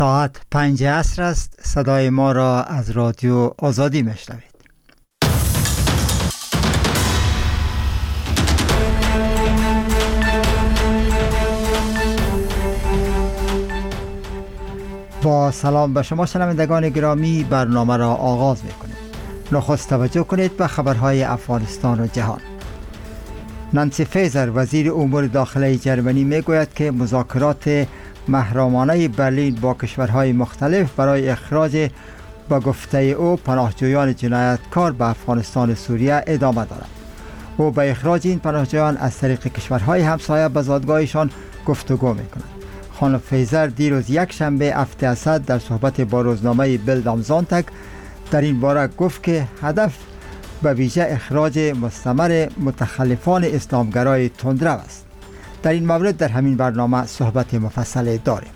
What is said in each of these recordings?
ساعت 5 عصر است. صدای ما را از رادیو آزادی میشنوید. با سلام به شما شنوندگان گرامی، برنامه را آغاز میکنیم. نخست توجه کنید به خبرهای افغانستان و جهان. نانسی فیزر وزیر امور داخلی جرمنی میگوید که مذاکرات محرمانه برلین با کشورهای مختلف برای اخراج با گفته او پناهجویان جنایتکار به افغانستان و سوریه ادامه دارد. او به اخراج این پناهجویان از طریق کشورهای همسایه به زادگاهشان گفتگو میکند. خانم فیزر دیروز یک شنبه هفته اسد در صحبت با روزنامه بیلد ام زونتاگ در این باره گفت که هدف به ویژه اخراج مستمر متخلفان اسلامگرای تندرو است. در این مورد در همین برنامه صحبت مفصل داریم.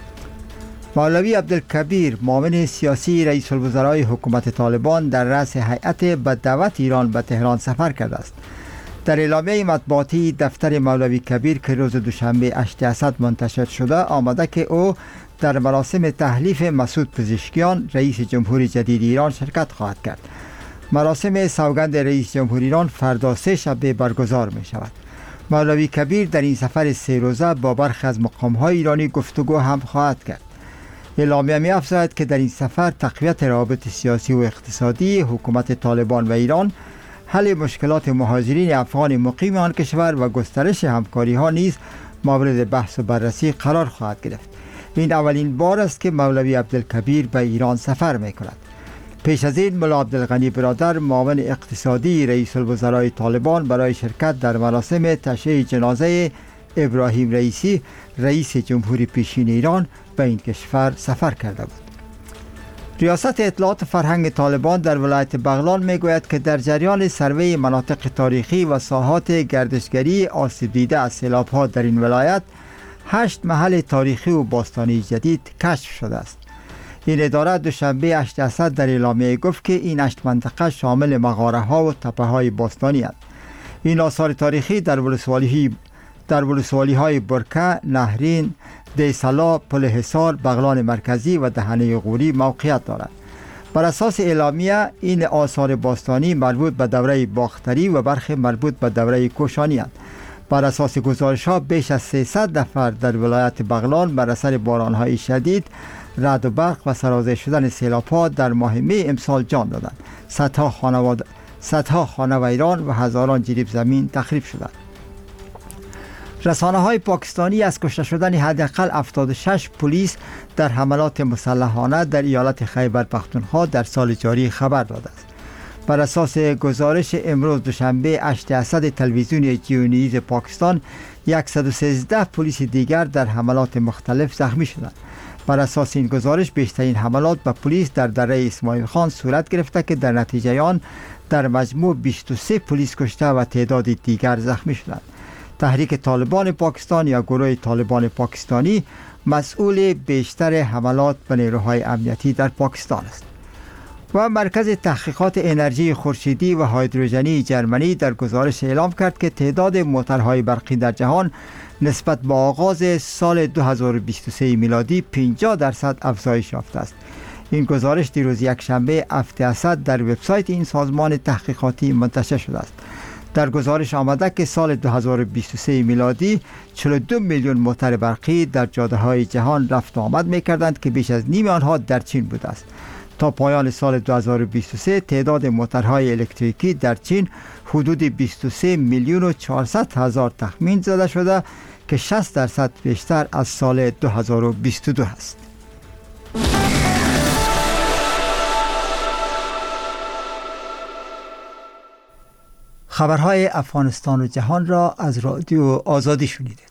مولوی عبدالکبیر معاون سیاسی رئیس الوزرای حکومت طالبان در رأس هیئت به دعوت ایران به تهران سفر کرده است. در اعلامیه مطبوعاتی دفتر مولوی کبیر که روز دوشنبه 8 اسد منتشر شده آمده که او در مراسم تحلیف مسعود پزشکیان رئیس جمهوری جدید ایران شرکت خواهد کرد. مراسم سوگند رئیس جمهوری ایران فردا 3 شنبه برگزار می شود. مولوی کبیر در این سفر 3 روزه با برخی از مقام‌های ایرانی گفتگو هم خواهد کرد. اعلامیه می افزاید که در این سفر تقویت روابط سیاسی و اقتصادی حکومت طالبان و ایران، حل مشکلات مهاجرین افغان مقیم آن کشور و گسترش همکاری ها نیز مورد بحث و بررسی قرار خواهد گرفت. این اولین بار است که مولوی عبدالکبیر به ایران سفر می کند. پیش از این ملا عبدالغنی برادر معاون اقتصادی رئیس الوزرای طالبان برای شرکت در مراسم تشییع جنازه ابراهیم رئیسی رئیس جمهوری پیشین ایران به این کشور سفر کرده بود. ریاست اطلاعات فرهنگ طالبان در ولایت بغلان میگوید که در جریان سروی مناطق تاریخی و ساحات گردشگری آسیب دیده از سیلاب‌ها در این ولایت 8 محل تاریخی و باستانی جدید کشف شده است. این اداره دوشنبه 8 اسد در اعلامیه گفت که این 8 منطقه شامل مغاره‌ها و تپه‌های باستانی است. این آثار تاریخی در ولسوالی‌های برکه، نهرین، دیسلا، پل حصار، بغلان مرکزی و دهنه غوری موقعیت دارد. بر اساس اعلامیه این آثار باستانی مربوط به دوره باختری و برخی مربوط به دوره کوشانی است. بر اساس گزارش‌ها بیش از 300 نفر در ولایت بغلان بر اثر باران‌های شدید، رعد و برق و سرازیر شدن سیلاب‌ها در ماه می امسال جان دادند. صدها خانه ویران و هزاران جریب زمین تخریب شدند. رسانه‌های پاکستانی از کشته شدن حداقل 76 پلیس در حملات مسلحانه در ایالت خیبر پختونخوا در سال جاری خبر داده است. بر اساس گزارش امروز دوشنبه 8 اسد تلویزیون جیونیز پاکستان 113 پلیس دیگر در حملات مختلف زخمی شدند. بر اساس این گزارش بیشترین حملات به پلیس در دره اسماعیل خان صورت گرفته که در نتیجه آن در مجموع 23 پلیس کشته و تعداد دیگر زخمی شدند. تحریک طالبان پاکستان یا گروه طالبان پاکستانی مسئول بیشتر حملات به نیروهای امنیتی در پاکستان است. و مرکز تحقیقات انرژی خورشیدی و هیدروژنی جرمنی در گزارش اعلام کرد که تعداد موتورهای برقی در جهان نسبت به آغاز سال 2023 میلادی 50% افزایش یافته است. این گزارش دیروز یک شنبه 7 اسد در وبسایت این سازمان تحقیقاتی منتشر شده است. در گزارش آمده که سال 2023 میلادی 42 میلیون موتور برقی در جاده‌های جهان رفت و آمد می‌کردند که بیش از نیم آنها در چین بوده است. تا پایان سال 2023 تعداد موتورهای الکتریکی در چین حدود 23 میلیون و 400 هزار تخمین زده شده که 60% بیشتر از سال 2022 است. خبرهای افغانستان و جهان را از رادیو آزادی شنیدید.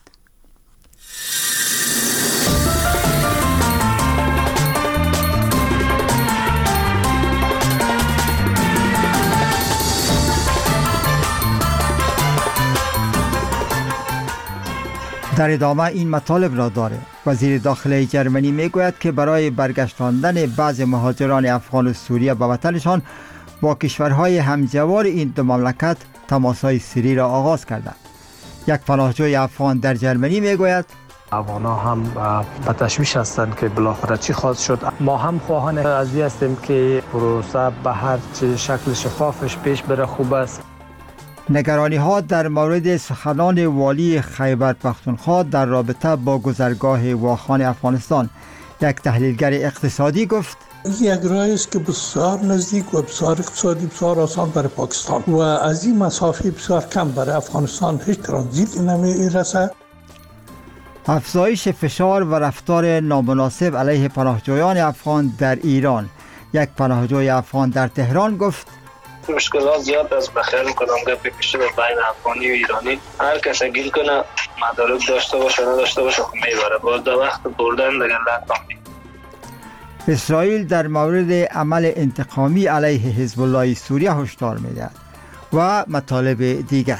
در ادامه این مطالب را داره. وزیر داخلی جرمنی میگوید که برای برگشتاندن بعض مهاجران افغان و سوریه به وطنشان با کشورهای همجوار این دو مملکت تماس‌های سری را آغاز کردند. یک پناهجوی افغان در جرمنی میگوید افغان‌ها هم به تشویش هستند که بالاخره چی خواهد شد. ما هم خواهان از این هستیم که پروسه به هر چه شکل شفافش پیش بره خوب است. نگرانی ها در مورد سخنان والی خیبر پختونخوا در رابطه با گذرگاه واخان افغانستان. یک تحلیلگر اقتصادی گفت یک راهی است که بسیار نزدیک و بسیار اقتصادی بسیار آسان برای پاکستان و از این مسافه بسیار کم برای افغانستان هیچ ترانزیت نمیرسه. افزایش فشار و رفتار نامناسب علیه پناهجویان افغان در ایران. یک پناهجوی افغان در تهران گفت مشکلات زیاد است. بخیر میکنم گپی پیش بین افغانی و ایرانی هر کس گیر کنه مدارک داشته باشه نداشته باشه خب میبره باز در وقت بردن دیگه لطفا. اسرائیل در مورد عمل انتقامی علیه حزب الله سوریه هشدار میدهد و مطالب دیگر.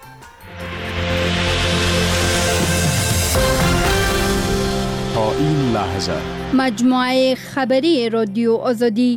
تا این لحظه مجموعه خبری رادیو آزادی.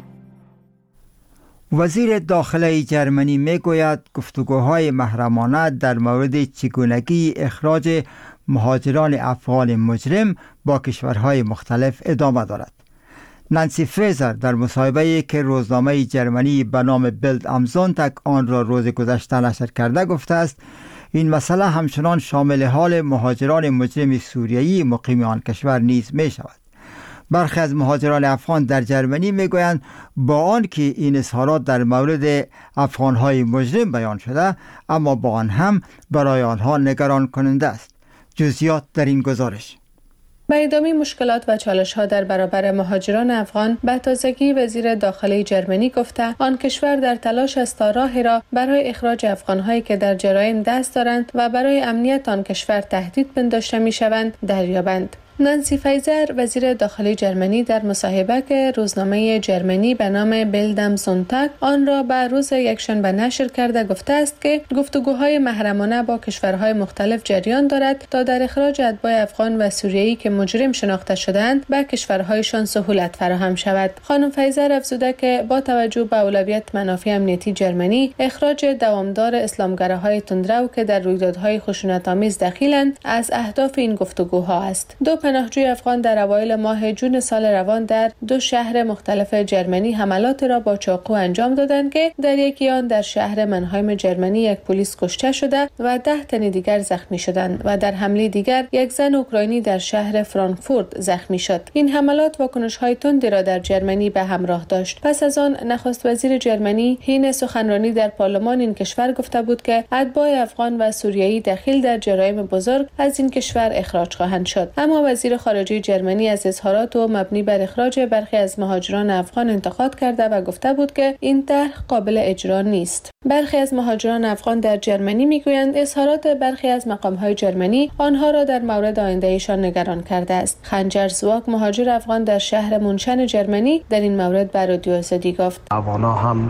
وزیر داخله جرمنی میگوید گفتگوهای محرمانه در مورد چگونگی اخراج مهاجران افغان مجرم با کشورهای مختلف ادامه دارد. نانسی فریزر در مصاحبه‌ای که روزنامه جرمنی به نام بیلد ام زونتاگ آن را روز گذشته نشر کرده گفته است این مسئله همچنان شامل حال مهاجران مجرم سوریایی مقیم آن کشور نیز می شود. برخی از مهاجران افغان در جرمنی می گویند با آن که این اظهارات در مورد افغانهای مجرم بیان شده اما با آن هم برای آنها نگران کننده است. جزئیات در این گزارش. به ادامه مشکلات و چالش‌ها در برابر مهاجران افغان، به تازگی وزیر داخله جرمنی گفته آن کشور در تلاش است تا راهی را برای اخراج افغان‌هایی که در جرایم دست دارند و برای امنیت آن کشور تهدید پنداشته می‌شوند دریابند. نانسی فریزر وزیر داخلی جرمنی در مصاحبه که روزنامه جرمنی به نام بیلد ام زونتاگ آن را به روز یکشنبه نشر کرده گفته است که گفتگوهای محرمانه با کشورهای مختلف جریان دارد تا در اخراج اتباع افغان و سوریایی که مجرم شناخته شدند به کشورهایشان سهولت فراهم شود. خانم فریزر افزوده که با توجه به اولویت منافع امنیتی جرمنی اخراج دوامدار اسلامگراهای تندرو که در رویدادهای خشونت‌آمیز دخیلند از اهداف این گفتگوها است. دو پناهجوی افغان در اوایل ماه جون سال روان در دو شهر مختلف جرمنی حملات را با چاقو انجام دادند که در یکی آن در شهر منهایم جرمنی یک پلیس کشته شده و 10 تن دیگر زخمی شدند و در حمله دیگر یک زن اوکراینی در شهر فرانکفورت زخمی شد. این حملات واکنش‌های تندی را در جرمنی به همراه داشت. پس از آن نخست وزیر جرمنی حین سخنرانی در پارلمان این کشور گفته بود که اتباع افغان و سوریایی دخیل در جرایم بزرگ از این کشور اخراج خواهند شد. اما وزیر خارجه جرمنی از اظهارات او مبنی بر اخراج برخی از مهاجران افغان انتقاد کرده و گفته بود که این طرح قابل اجرا نیست. برخی از مهاجران افغان در جرمنی میگویند اظهارات برخی از مقام‌های جرمنی آنها را در مورد آینده‌شان نگران کرده است. خنجر زواک مهاجر افغان در شهر مونشن جرمنی در این مورد بر رادیو آزادی گفت افغان‌ها هم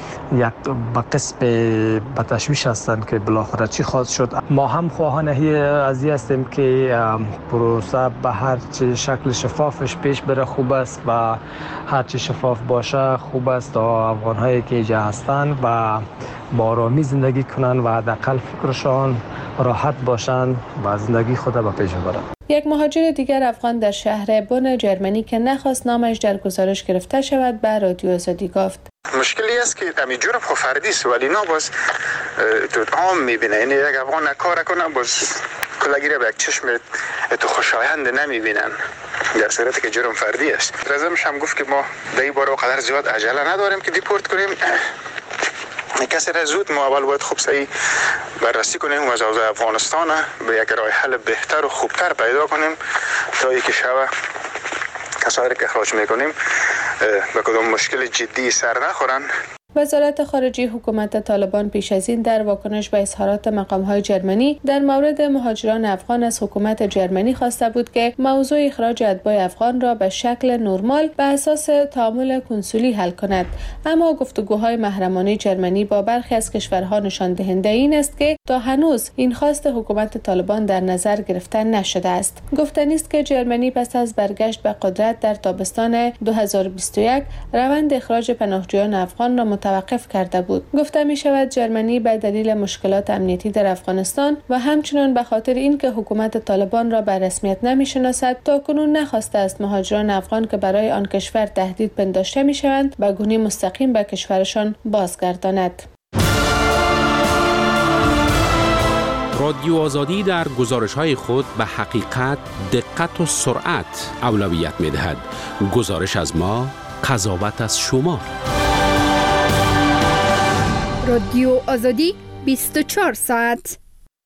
یک به قسم به تشویش هستند که بالاخره چی خواهد شد. ما هم خواهان از این هستیم که پروسه به هر چه شکل شفافش پیش بره خوب است و هر چه شفاف باشه خوب است تا افغان‌هایی که اینجا هستند و با آرامی زندگی کنند و حداقل فکرشان راحت باشند و زندگی خود به پیش ببرند. یک مهاجر دیگر افغان در شهر بن جرمنی که نخواست نامش در گزارش گرفته شود به رادیو آزادی گفت مشکلی است که همین جرم خو فردی است ولی نه باز تو عام میبینه. یعنی یک افغان کار کنه باز کلاگیره به یک چشم تو خوشایند نمیبینن در صورتی که جرم فردی است. رزمش هم گفت که ما در این باره قدر زیاد عجله نداریم که دیپورت کنیم. کسی را زود ما اول باید خوب صحیح بررسی کنیم و از افغانستان به یک راه حل بهتر و خوبتر پیدا کنیم تا اینکه شب کسایی که اخراج میکنیم به کدام مشکل جدی سر نخورن. وزارت خارجه حکومت طالبان پیش از این در واکنش به اظهارات مقام‌های جرمنی در مورد مهاجران افغان از حکومت جرمنی خواسته بود که موضوع اخراج اتباع افغان را به شکل نرمال به اساس تعامل کنسولی حل کند. اما گفتگوهای محرمانه جرمنی با برخی از کشورها نشان دهنده این است که تا هنوز این خواست حکومت طالبان در نظر گرفته نشده است. گفتنی است که جرمنی پس از برگشت به قدرت در تابستان 2021 روند اخراج پناهجویان افغان را متوقف کرده بود. گفته می شود ژرمنی به دلیل مشکلات امنیتی در افغانستان و همچنین به خاطر اینکه حکومت طالبان را به رسمیت نمی شناسد تاکنون نخواسته است مهاجران افغان که برای آن کشور تهدید پنداشته می شوند به گونه مستقیم به کشورشان بازگرداند. رادیو آزادی در گزارش‌های خود به حقیقت، دقت و سرعت اولویت می‌دهد. گزارش از ما، قضاوت از شما. رادیو آزادی 24 ساعت.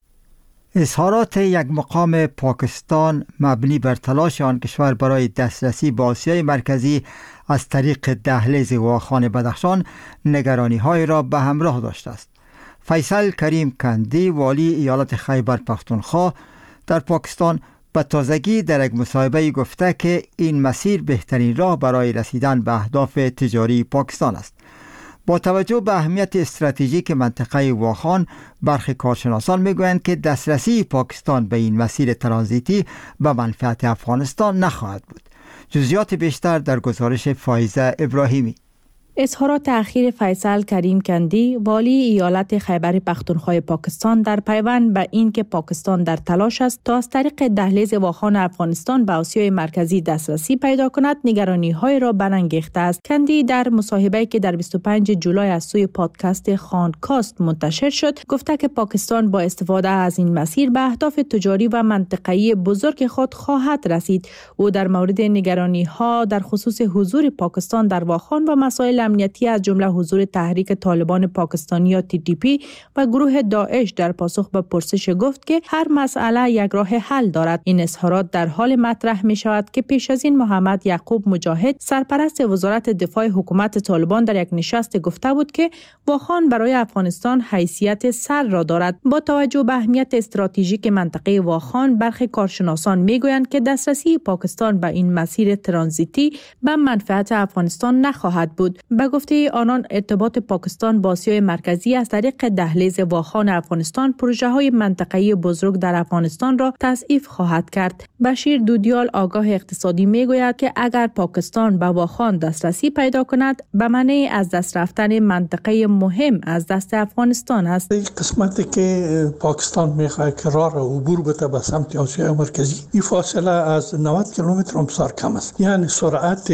اظهارات یک مقام پاکستان مبنی بر تلاش آن کشور برای دسترسی به آسیای مرکزی از طریق دهلیز واخان بدخشان نگرانی‌های را به همراه داشته است. فیصل کریم کندی والی ایالت خیبر پختونخوا در پاکستان به تازگی در یک مصاحبه گفته که این مسیر بهترین راه برای رسیدن به اهداف تجاری پاکستان است. با توجه به اهمیت استراتژیک منطقه واخان، برخی کارشناسان میگویند که دسترسی پاکستان به این مسیر ترانزیتی به منفعت افغانستان نخواهد بود. جزئیات بیشتر در گزارش فایزه ابراهیمی. اظهارات اخیر فیصل کریم کندی والی ایالت خیبر پختونخوا پاکستان در پیوند به این که پاکستان در تلاش است تا از طریق دهلیز واخان افغانستان به آسیای مرکزی دسترسی پیدا کند نگرانی‌های را برانگیخته است. کندی در مصاحبه‌ای که در 25 جولای از سوی پادکست خانکاست منتشر شد گفته که پاکستان با استفاده از این مسیر به اهداف تجاری و منطقه‌ای بزرگ خود خواهد رسید. او در مورد نگرانی‌ها در خصوص حضور پاکستان در واخان و مسائل امنیتی از جمله حضور تحریک طالبان پاکستانی یا TTP و گروه داعش در پاسخ به پرسش گفت که هر مسئله یک راه حل دارد. این اظهارات در حال مطرح می شود که پیش از این محمد یعقوب مجاهد سرپرست وزارت دفاع حکومت طالبان در یک نشست گفته بود که واخان برای افغانستان حیثیت سر را دارد. با توجه به اهمیت استراتژیک منطقه واخان، برخی کارشناسان می گویند که دسترسی پاکستان به این مسیر ترانزیتی به منفعت افغانستان نخواهد بود. به گفته آنان ارتباط پاکستان با آسیای مرکزی از طریق دهلیز واخان افغانستان پروژه‌های منطقه‌ای بزرگ در افغانستان را تضعیف خواهد کرد. بشیر دودیال آگاه اقتصادی میگوید که اگر پاکستان به واخان دسترسی پیدا کند به معنی از دست رفتن منطقه مهم از دست افغانستان است. این قسمتی که پاکستان میخواد که راه را عبور بده به سمت آسیای مرکزی، این فاصله از 90 کیلومتر بسیار کم است. یعنی سرعت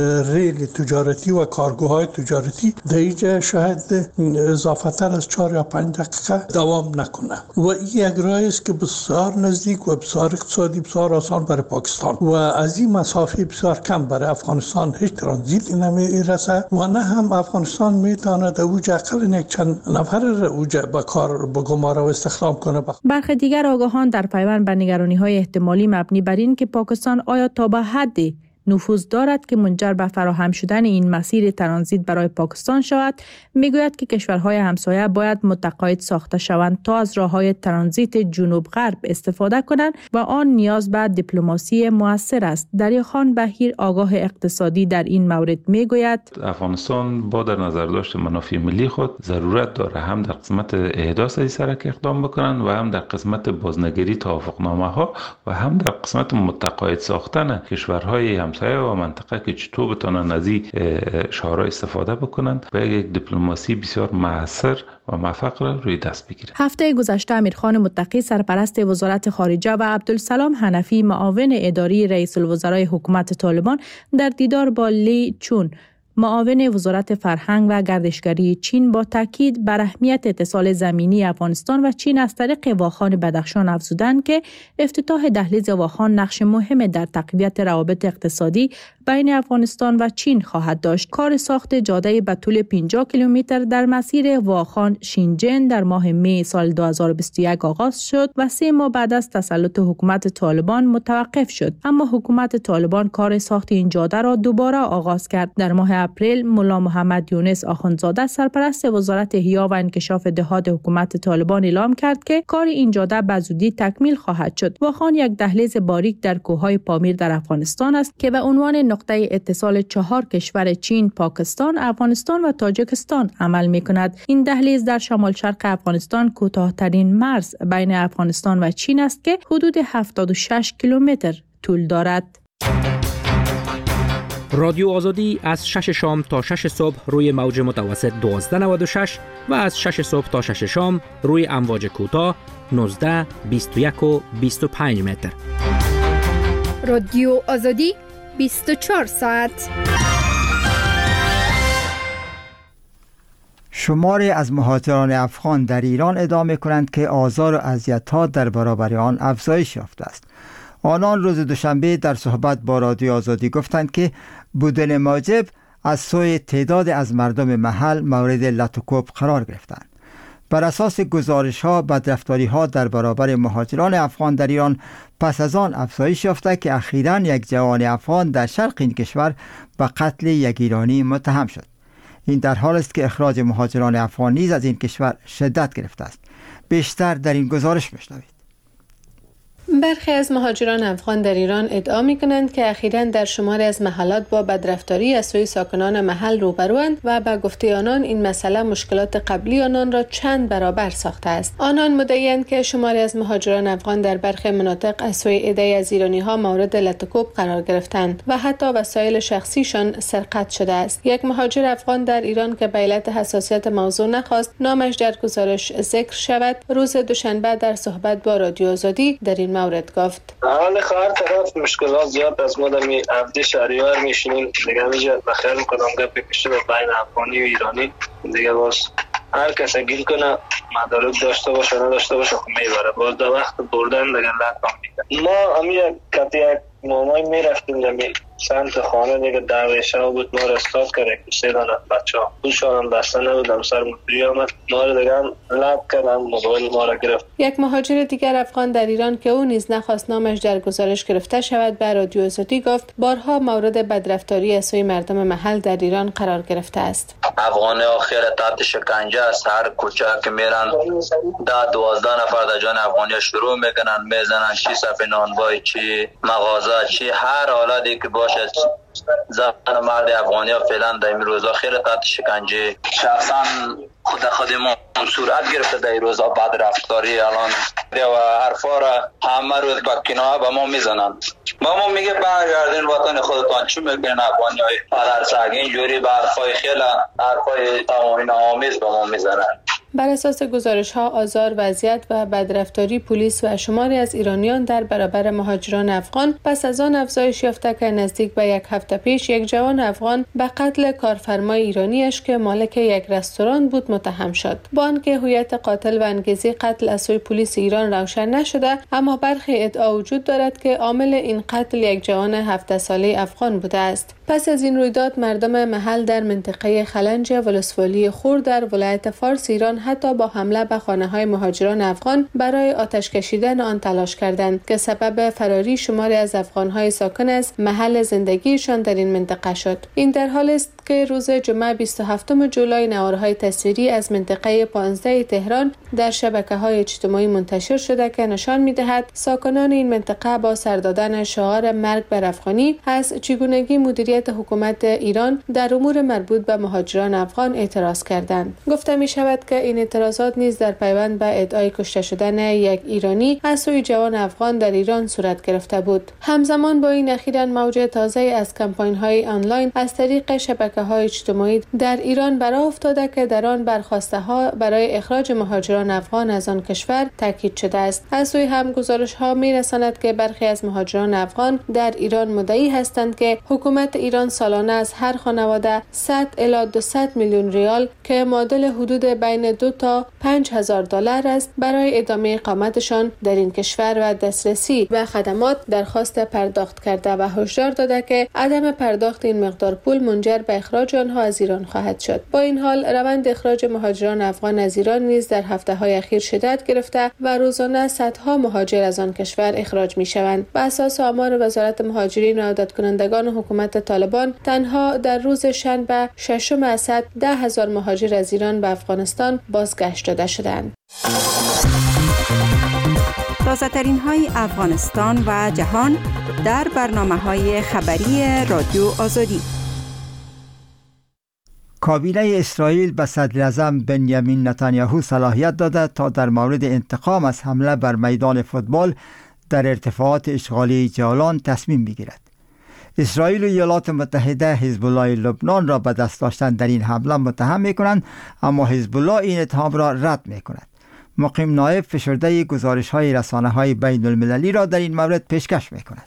ریل تجارتی و کارگوهای تجارتی در اینجا شاید اضافه تر از 4 یا 5 دقیقه دوام نکنه و این یک راهی است که بسیار نزدیک و بسیار اقتصادی بسیار آسان برای پاکستان و از این مسافه بسیار کم برای افغانستان هیچ ترانزیت نمیرسه و نه هم افغانستان میتواند اوجا اقل یک چند نفر اوجا به کار به گماره و استخدام کنه. برخی دیگر آگاهان در پیوند به نگرانی‌های احتمالی مبنی بر این که پاکستان آیا تا به حدی نفوذ دارد که منجر به فراهم شدن این مسیر ترانزیت برای پاکستان شود، میگوید که کشورهای همسایه باید متقاعد ساخته شوند تا از راههای ترانزیت جنوب غرب استفاده کنند و آن نیاز به دیپلماسی مؤثر است. دریاخان بهیر آگاه اقتصادی در این مورد میگوید افغانستان با در نظر داشت منافع ملی خود ضرورت داره هم در قسمت احداث این سرک اقدام بکنند و هم در قسمت بازنگری توافقنامه ها و هم در قسمت متقاعد ساختن کشورهای همسایه و منطقه که چطور بتونن از این شعارها استفاده بکنند و یک دیپلماسی بسیار مؤثر و موفق را روی دست بگیرند. هفته گذشته امیرخان متقی سرپرست وزارت خارجه و عبدالسلام حنفی معاون اداری رئیس الوزرای حکومت طالبان در دیدار با لی چون معاون وزارت فرهنگ و گردشگری چین با تاکید بر اهمیت اتصال زمینی افغانستان و چین از طریق واخان بدخشان افزودند که افتتاح دهلیز واخان نقش مهم در تقویت روابط اقتصادی بین افغانستان و چین خواهد داشت. کار ساخت جاده به طول 50 کیلومتر در مسیر واخان شینجن در ماه می سال 2021 آغاز شد و 3 ماه بعد از تسلط حکومت طالبان متوقف شد. اما حکومت طالبان کار ساخت این جاده را دوباره آغاز کرد. در ماه اپریل ملا محمد یونس آخوندزاده سرپرست وزارت احیا و انکشاف دهات حکومت طالبان اعلام کرد که کار این جاده به زودی تکمیل خواهد شد. واخان یک دهلیز باریک در کوههای پامیر در افغانستان است که به عنوان نقطه اتصال 4 کشور چین، پاکستان، افغانستان و تاجیکستان عمل می‌کند. این دهلیز در شمال شرق افغانستان کوتاه‌ترین مرز بین افغانستان و چین است که حدود 76 کیلومتر طول دارد. رادیو آزادی از 6 شام تا 6 صبح روی موج متوسط 1296 و از 6 صبح تا 6 شام روی امواج کوتاه 19، 21 و 25 متر. رادیو آزادی 24 ساعت. شماری از مهاجران افغان در ایران ادعا می‌کنند که آزار و اذیت‌ها در برابر آن افزایش یافته است. آنان روز دوشنبه در صحبت با رادیو آزادی گفتند که بودن موجب از سوی تعداد از مردم محل مورد لطوکوب قرار گرفتند. بر اساس گزارش‌ها بدرفتاری‌ها در برابر مهاجران افغان در ایران پس از آن افزایش یافته که اخیراً یک جوان افغان در شرق این کشور به قتل یک ایرانی متهم شد. این در حال است که اخراج مهاجران افغان نیز از این کشور شدت گرفته است. بیشتر در این گزارش می‌شنوید. برخی از مهاجران افغان در ایران ادعا می‌کنند که اخیراً در شماری از محلات با بدرفتاری از سوی ساکنان محل روبروند و به گفته آنان این مسئله مشکلات قبلی آنان را چند برابر ساخته است. آنان مدعی‌اند که شماری از مهاجران افغان در برخی مناطق از سوی عده‌ای از ایرانی‌ها مورد لطوکوب قرار گرفتند و حتی وسایل شخصیشان سرقت شده است. یک مهاجر افغان در ایران که به علت حساسیت موضوع نخواست نامش در گزارش ذکر شود، روز دوشنبه در صحبت با رادیو آزادی در این مورد گفت: حال هر طرف مشکلات زیاد از ما در عبد شهریور میشینیم دیگه میجا بخیر میکنم گپ پیش به بین افغانی و ایرانی دیگه باز هر کس گیر کنه مدارک داشته باشه نداشته باشه میبره باز در وقت بردن دیگه لطفا میگه. ما همین کتی یک مامای میرفتیم در سمت خانه دیگه دعوی شب بود ما را استاد کرده که 3 دانه بچه ها خوشان بسته نبودم سر مدری آمد ما را دیگه لب کردم موبایل ما را گرفت. یک مهاجر دیگر افغان در ایران که او نیز نخواست نامش در گزارش گرفته شود به رادیو آزادی گفت بارها مورد بدرفتاری از سوی مردم محل در ایران قرار گرفته است. افغان ها خیلی تحت شکنجه است. هر کوچه که میرن 10-12 نفر در جان افغانی شروع میکنن میزنن چی صف نانوای چی مغازه چی هر حالتی که باشه زن مرد افغانی ها فعلا در این روزها خیلی تحت شکنجه شخصا خود ما صورت گرفته در این روزها بعد رفتاری الان و حرفا را همه روز با کنایه به ما میزنن. با ما میگه برگردین وطن خودتان چی میکنین افغانی های پدر سگ اینجوری به حرفای خیلی حرفای توهین آمیز به ما میزنن. بر اساس گزارش‌ها آزار، وضعیت و بدرفتاری پلیس و شماری از ایرانیان در برابر مهاجران افغان پس از آن افزایش یافته که نزدیک به یک هفته پیش یک جوان افغان به قتل کارفرمای ایرانیش که مالک یک رستوران بود متهم شد. با آنکه هویت قاتل و انگیزه قتل از سوی پلیس ایران روشن نشده، اما برخی ادعا وجود دارد که عامل این قتل یک جوان 17 ساله افغان بوده است. پس از این رویداد مردم محل در منطقه خلنج ولسوالی خور در ولایت فارس ایران حتی با حمله به خانه‌های مهاجران افغان برای آتش کشیدن آن تلاش کردند که سبب فراری شماری از افغان‌های ساکن از محل زندگیشان در این منطقه شد. این در حال است که روز جمعه 27 جولای نوارهای تصویری از منطقه 15 تهران در شبکه‌های اجتماعی منتشر شده که نشان می‌دهد ساکنان این منطقه با سر دادن شعار مرگ بر افغانی از چگونگی مدیریت حکومت ایران در امور مربوط به مهاجران افغان اعتراض کردند. گفته می‌شود که این اعتراضات نیز در پیوند به ادعای کشته شدن یک ایرانی از سوی جوان افغان در ایران صورت گرفته بود. همزمان با این اخیراً موج تازه از کمپاین‌های آنلاین از طریق شبکه‌های اجتماعی در ایران برآ افتاده که در آن برخواسته‌ها برای اخراج مهاجران افغان از آن کشور تاکید شده است. از سوی هم گزارش‌ها می‌رساند که برخی از مهاجران افغان در ایران مدعی هستند که حکومت ایران سالانه از هر خانواده 100 الی 200 میلیون ریال که معادل حدود بین 2 تا 5000 دلار است برای ادامه اقامتشان در این کشور و دسترسی به خدمات درخواست پرداخت کرده و هشدار داده که عدم پرداخت این مقدار پول منجر به اخراج آنها از ایران خواهد شد. با این حال روند اخراج مهاجران افغان از ایران نیز در هفته‌های اخیر شدت گرفته و روزانه صدها مهاجر از آن کشور اخراج می‌شوند. بر اساس آمار وزارت مهاجرین و عادت کنندگان حکومت طالبان تنها در روز شنبه 6 اسد 10,000 مهاجر از ایران به افغانستان بازگشت داده شدند. تازه‌ترین های افغانستان و جهان در برنامه‌های خبری رادیو آزادی. کابینه اسرائیل به صدراعظم بنیامین نتانیاهو صلاحیت داده تا در مورد انتقام از حمله بر میدان فوتبال در ارتفاعات اشغالی جولان تصمیم بگیرد. اسرائیل و ایالات متحده حزب الله لبنان را به دست داشتن در این حمله متهم می‌کنند، اما حزب الله این اتهام را رد می‌کند. مقیم نایب فشرده گزارش‌های رسانه‌های بین المللی را در این مورد پیشکش می‌کند.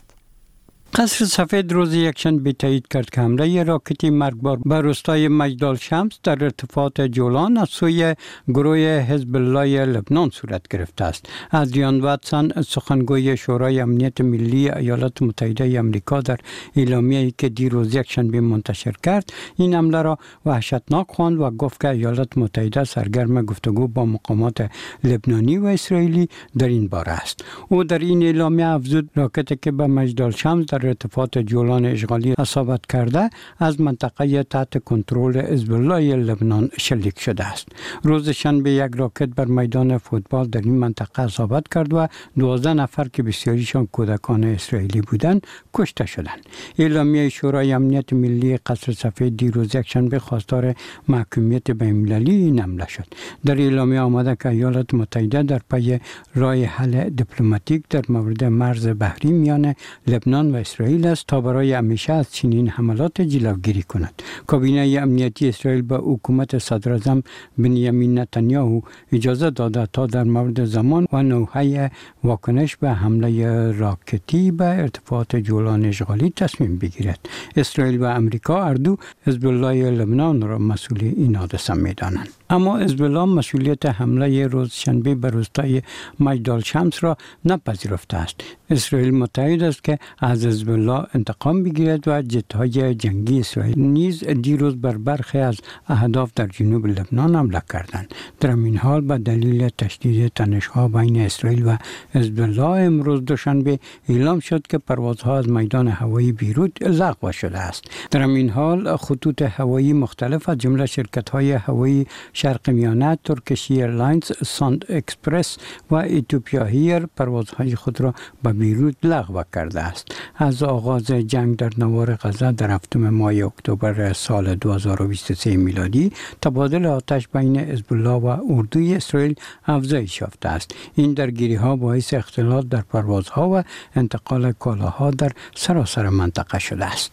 قصر سفید روز یکشنبه تایید کرد که حمله راکتی مرگبار به روستای مجدال شمس در ارتفاعات جولان از سوی گروه حزب الله لبنان صورت گرفته است. ادریان واتسون سخنگوی شورای امنیت ملی ایالات متحده آمریکا در اعلامیه‌ای که دیروز یکشنبه منتشر کرد این حمله را وحشتناک خواند و گفت که ایالات متحده سرگرم گفتگو با مقامات لبنانی و اسرائیلی در این باره است. او در این اعلامیه افزود راکتی که به مجدال شمس در ارتفاعات جولان اشغالی اصابت کرده از منطقه تحت کنترل حزب الله لبنان شلیک شده است. روز شنبه یک راکت بر میدان فوتبال در این منطقه اصابت کرد و 12 نفر که بسیاریشان کودکان اسرائیلی بودند کشته شدند. اعلامیه شورای امنیت ملی قصر سفید دیروز یکشنبه خواستار محکومیت بین‌المللی این حمله شد. در اعلامیه آمده که ایالات متحده در پی راه حل دیپلماتیک در مورد مرز بحری میان لبنان و اسرائیل است تا برای همیشه از چنین حملات جلوگیری کند. کابینه امنیتی اسرائیل به حکومت صدراعظم بنیامین نتانیاهو اجازه داده تا در مورد زمان و نوع واکنش به حمله راکتی به ارتفاعات جولان اشغالی تصمیم بگیرد. اسرائیل و امریکا هر دو حزب الله لبنان را مسئول این حادثه می‌دانند. اما حزب الله مسئولیت حمله روز شنبه به روستای مجدال شمس را نپذیرفته است. اسرائیل متعهد است که از حزب الله انتقام بگیرد و جت‌های جنگی اسرائیل نیز دیروز بر برخی از اهداف در جنوب لبنان حمله کردند. در این حال به دلیل تشدید تنش‌ها بین اسرائیل و حزب الله امروز دوشنبه اعلام شد که پروازها از میدان هوایی بیروت لغو شده است. در این حال خطوط هوایی مختلف از جمله شرکت‌های هوایی شرق میانه، ترکیش ایرلاینز، ساند اکسپرس و ایتوپیا ایر پروازهای خود را به بیروت لغو کرده است. از آغاز جنگ در نوار غزه در 7 ماه اکتبر سال 2023 میلادی تبادل آتش بین حزب الله و اردوی اسرائیل افزایش یافته است. این درگیری‌ها باعث اختلال در پروازها و انتقال کالاها در سراسر منطقه شده است.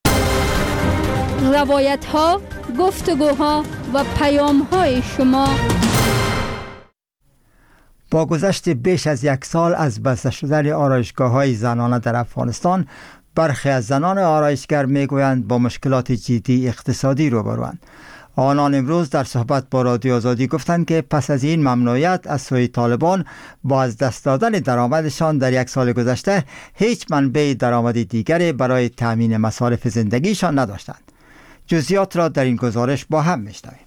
روایت‌ها، گفتگوها و پیام‌های شما. با گذشت بیش از یک سال از بسته شدن آرایشگاه‌های زنانه در افغانستان، برخی از زنان آرایشگر میگویند با مشکلات جدی اقتصادی روبروند. آنان امروز در صحبت با رادیو آزادی گفتند که پس از این ممنوعیت از سوی طالبان با از دست دادن درآمدشان در یک سال گذشته هیچ منبع درآمد دیگری برای تامین مصارف زندگیشان نداشتند. جزئیات را در این گزارش با هم میشنویم.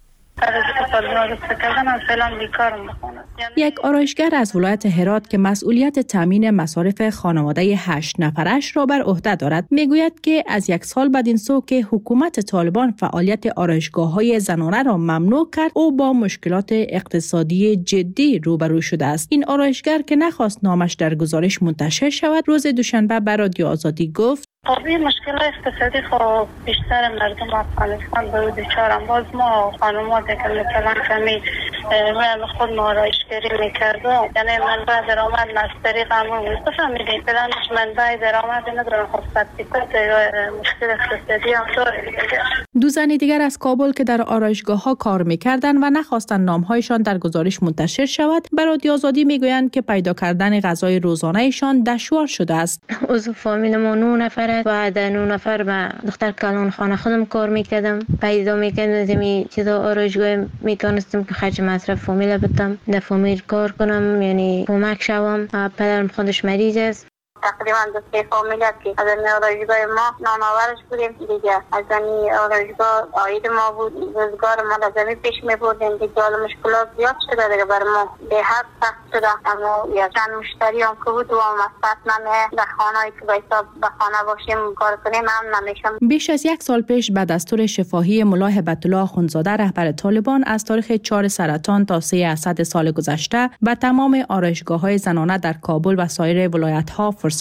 یک آرایشگر از ولایت هرات که مسئولیت تامین مصارف خانواده 8 نفرش را بر عهده دارد میگوید که از یک سال بعد این سو که حکومت طالبان فعالیت آرایشگاه‌های زنانه را ممنوع کرد، او با مشکلات اقتصادی جدی روبرو شده است. این آرایشگر که نخواست نامش در گزارش منتشر شود، روز دوشنبه بر رادیو آزادی گفت: این مشکل اقتصادی خب بیشتر مردم افغانستان به دچارن. باز ما خانم‌ها که مثلا کمی خود آرایشگری می‌کردم، یعنی منبع درآمد از طریق همون فهمیدیم پلانش منبع درآمد ندارن. خب مشکل اقتصادی هم داره. دو زن دیگر از کابل که در آرایشگاه‌ها کار می‌کردند و نخواستند نام‌هایشان در گزارش منتشر شود، به رادیو آزادی می‌گویند که پیدا کردن غذای روزانه‌شان دشوار شده است. عضو فامیلمون 9 نفر و در 9 نفر با دختر کلان خانه خودم کار میکردم. پیدا میکردم می چیزا آرایشگاه میتونستم که خرج مصرف فامیل بدم، در فامیل کار کنم، یعنی کمک شوم. پدرم خودش مریض است. تقریبا 2 فامیلیت که از این آرایشگاه ما نامآورش بودیم دیگه. از این آرایشگاه عاید ما بود، روزگار ما لازمی پیش میبردیم دیگه. حالا مشکلات زیاد شده دیگه بر ما، به حد سخت شده. اما یا چند مشتری هم که بود و مصرف نمه در خانه‌ای که به حساب به خانه باشیم کار کنیم هم نمیشم. بیش از یک سال پیش به دستور شفاهی ملا هبت الله اخوندزاده رهبر طالبان از تاریخ 4 سرطان تا 3 اسد سال گذشته به تمام آرایشگاه‌های زنانه در کابل و سایر ولایت‌ها فرصت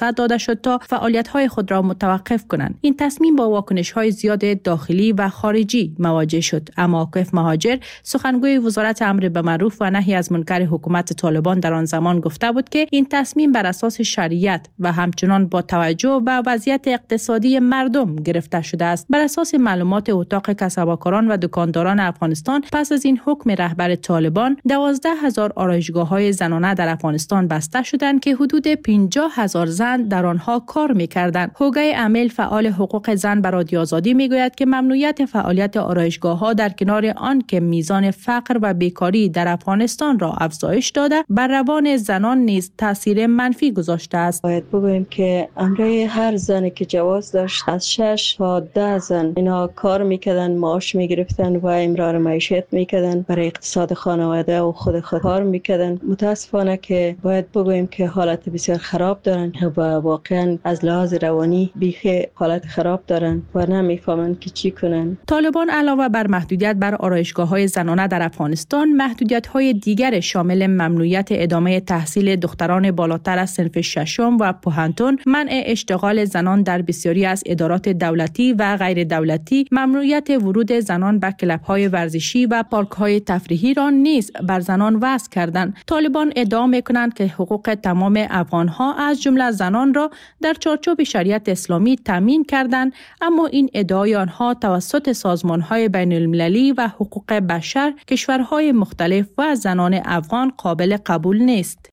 فرصت داده شد تا فعالیت‌های خود را متوقف کنند. این تصمیم با واکنش‌های زیاد داخلی و خارجی مواجه شد. اما عاکف مهاجر، سخنگوی وزارت امر به معروف و نهی از منکر حکومت طالبان در آن زمان گفته بود که این تصمیم بر اساس شریعت و همچنان با توجه به وضعیت اقتصادی مردم گرفته شده است. بر اساس معلومات اتاق کسب‌وکاران و دکانداران افغانستان، پس از این حکم رهبر طالبان 12,000 آرایشگاه‌های زنانه در افغانستان بسته شدند که حدود 50,000 زن در آنها کار می‌کردند. هوگه امیل، فعال حقوق زن به رادیو آزادی میگوید که ممنوعیت فعالیت آرایشگاه‌ها در کنار آن که میزان فقر و بیکاری در افغانستان را افزایش داده، بر روان زنان نیز تاثیر منفی گذاشته است. باید بگوییم که امروی هر زنی که جواز داشت از 6 تا 10 زن اینا کار میکردن، معاش میگرفتن و امرار معیشت میکردن، برای اقتصاد خانواده و خود کار میکردن. متاسفانه که باید بگوییم که حالت بسیار خراب دارن و واقعا از لحاظ روانی بیخی حالت خراب دارن و نمیفهمن که چی کنن. طالبان علاوه بر محدودیت بر آرایشگاه‌های زنانه در افغانستان، محدودیت‌های دیگر شامل ممنوعیت ادامه تحصیل دختران بالاتر از صنف ششم و پوهنتون، منع اشتغال زنان در بسیاری از ادارات دولتی و غیر دولتی، ممنوعیت ورود زنان به کلب‌های ورزشی و پارک‌های تفریحی را نیز بر زنان وضع کردند. طالبان ادعا می‌کنند که حقوق تمام افغان‌ها از جمله زنان را در چارچوب شریعت اسلامی تامین کردند، اما این ادعای آنها توسط سازمان‌های بین‌المللی و حقوق بشر کشورهای مختلف و زنان افغان قابل قبول نیست.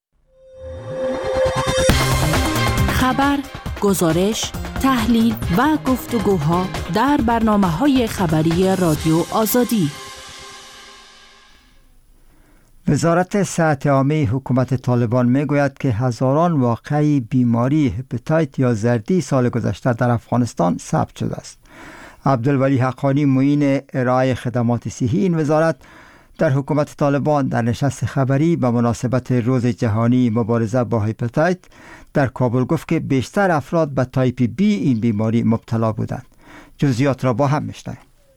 خبر، گزارش، تحلیل و گفتگوها در برنامه‌های خبری رادیو آزادی. وزارت صحت عامه حکومت طالبان میگوید که هزاران واقعه بیماری هپاتیت یا زردی سال گذشته در افغانستان ثبت شده است. عبدالولی حقانی، معین ارائه خدمات صحی این وزارت، در حکومت طالبان در نشست خبری به مناسبت روز جهانی مبارزه با هپاتیت در کابل گفت که بیشتر افراد به تایپ بی این بیماری مبتلا بودند. جزئیات را با هم میشنویم.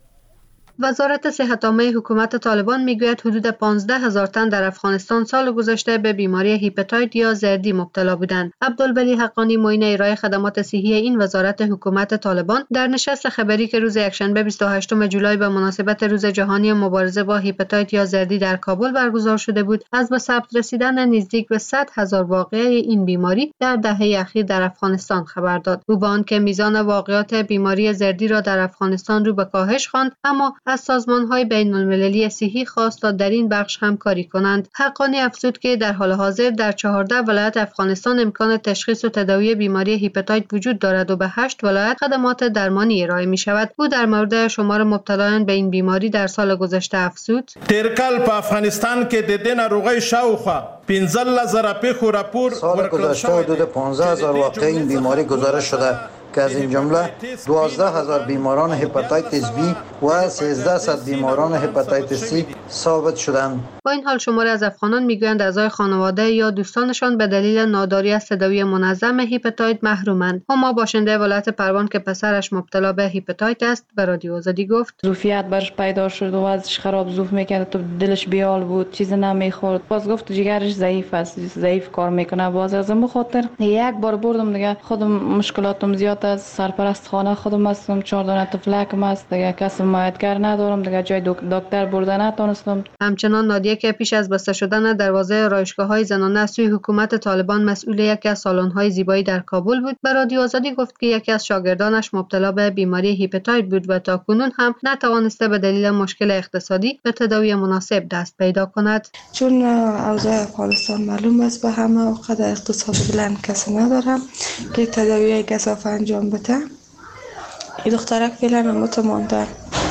وزارت صحت عامه حکومت طالبان میگوید حدود 15,000 تن در افغانستان سال گذشته به بیماری هپاتیت یا زردی مبتلا بودند. عبدالولی حقانی، معین ارائه خدمات صحی این وزارت حکومت طالبان، در نشست خبری که روز یکشنبه 28 جولای به مناسبت روز جهانی مبارزه با هپاتیت یا زردی در کابل برگزار شده بود، از به ثبت رسیدن نزدیک به 100,000 واقعه این بیماری در دهه اخیر در افغانستان خبر داد. او با آنکه میزان واقعات بیماری زردی را در افغانستان رو به کاهش خواند، اما از سازمان‌های بین‌المللی صحی خواست تا در این بخش همکاری کنند. حقانی افزود که در حال حاضر در 14 ولایت افغانستان امکان تشخیص و تداوی بیماری هپاتیت وجود دارد و به 8 ولایت خدمات درمانی ارائه می‌شود. او در مورد شمار مبتلایان به این بیماری در سال گذشته افزود: تیرکل په افغانستان کې د دې ناروغۍ شاوخوا 15,000 پیښو راپور سال گذشته حدود 15,000 واقعه این بیماری گزارش شده که از این جمله 12,000 بیماران هپاتیتس بی و 1300 بیماران هپاتیتس سی ثابت شدند. با این حال شماری از افغانان میگویند اعضای خانواده یا دوستانشان به دلیل ناداری از تداوی منظم هپاتیت محرومند. اما باشنده ولایت پروان که پسرش مبتلا به هپاتیت است به رادیو آزادی گفت: ظرفیت برش پیدا شد و وضعش خراب، ظرف میکرد تو دلش بیال بود، چیز نمیخورد. باز گفت جگرش ضعیف است، ضعیف کار میکنه. باز از این خاطر یک بار بردم دیگه، خودم مشکلاتم زیاد است، سرپرست خانه خودم هستم، 4 دانه طفلکم است دیگه، کسی حمایتگر ندارم دیگه، جای دکتر بردن نتونستم. همچنان نادیه که پیش از بسته شدن دروازه آرایشگاه‌های زنانه از سوی حکومت طالبان مسئول یکی از سالن‌های زیبایی در کابل بود، به رادیو آزادی گفت که یکی از شاگردانش مبتلا به بیماری هپاتیت بود و تاکنون هم نتوانسته به دلیل مشکل اقتصادی به تداوی مناسب دست پیدا کند. چون اوضاع افغانستان معلوم است به همه و قدر اقتصاد بلند کسی ندارم که تداوی گزاف انجام بده. این دخترک فعلا متمانده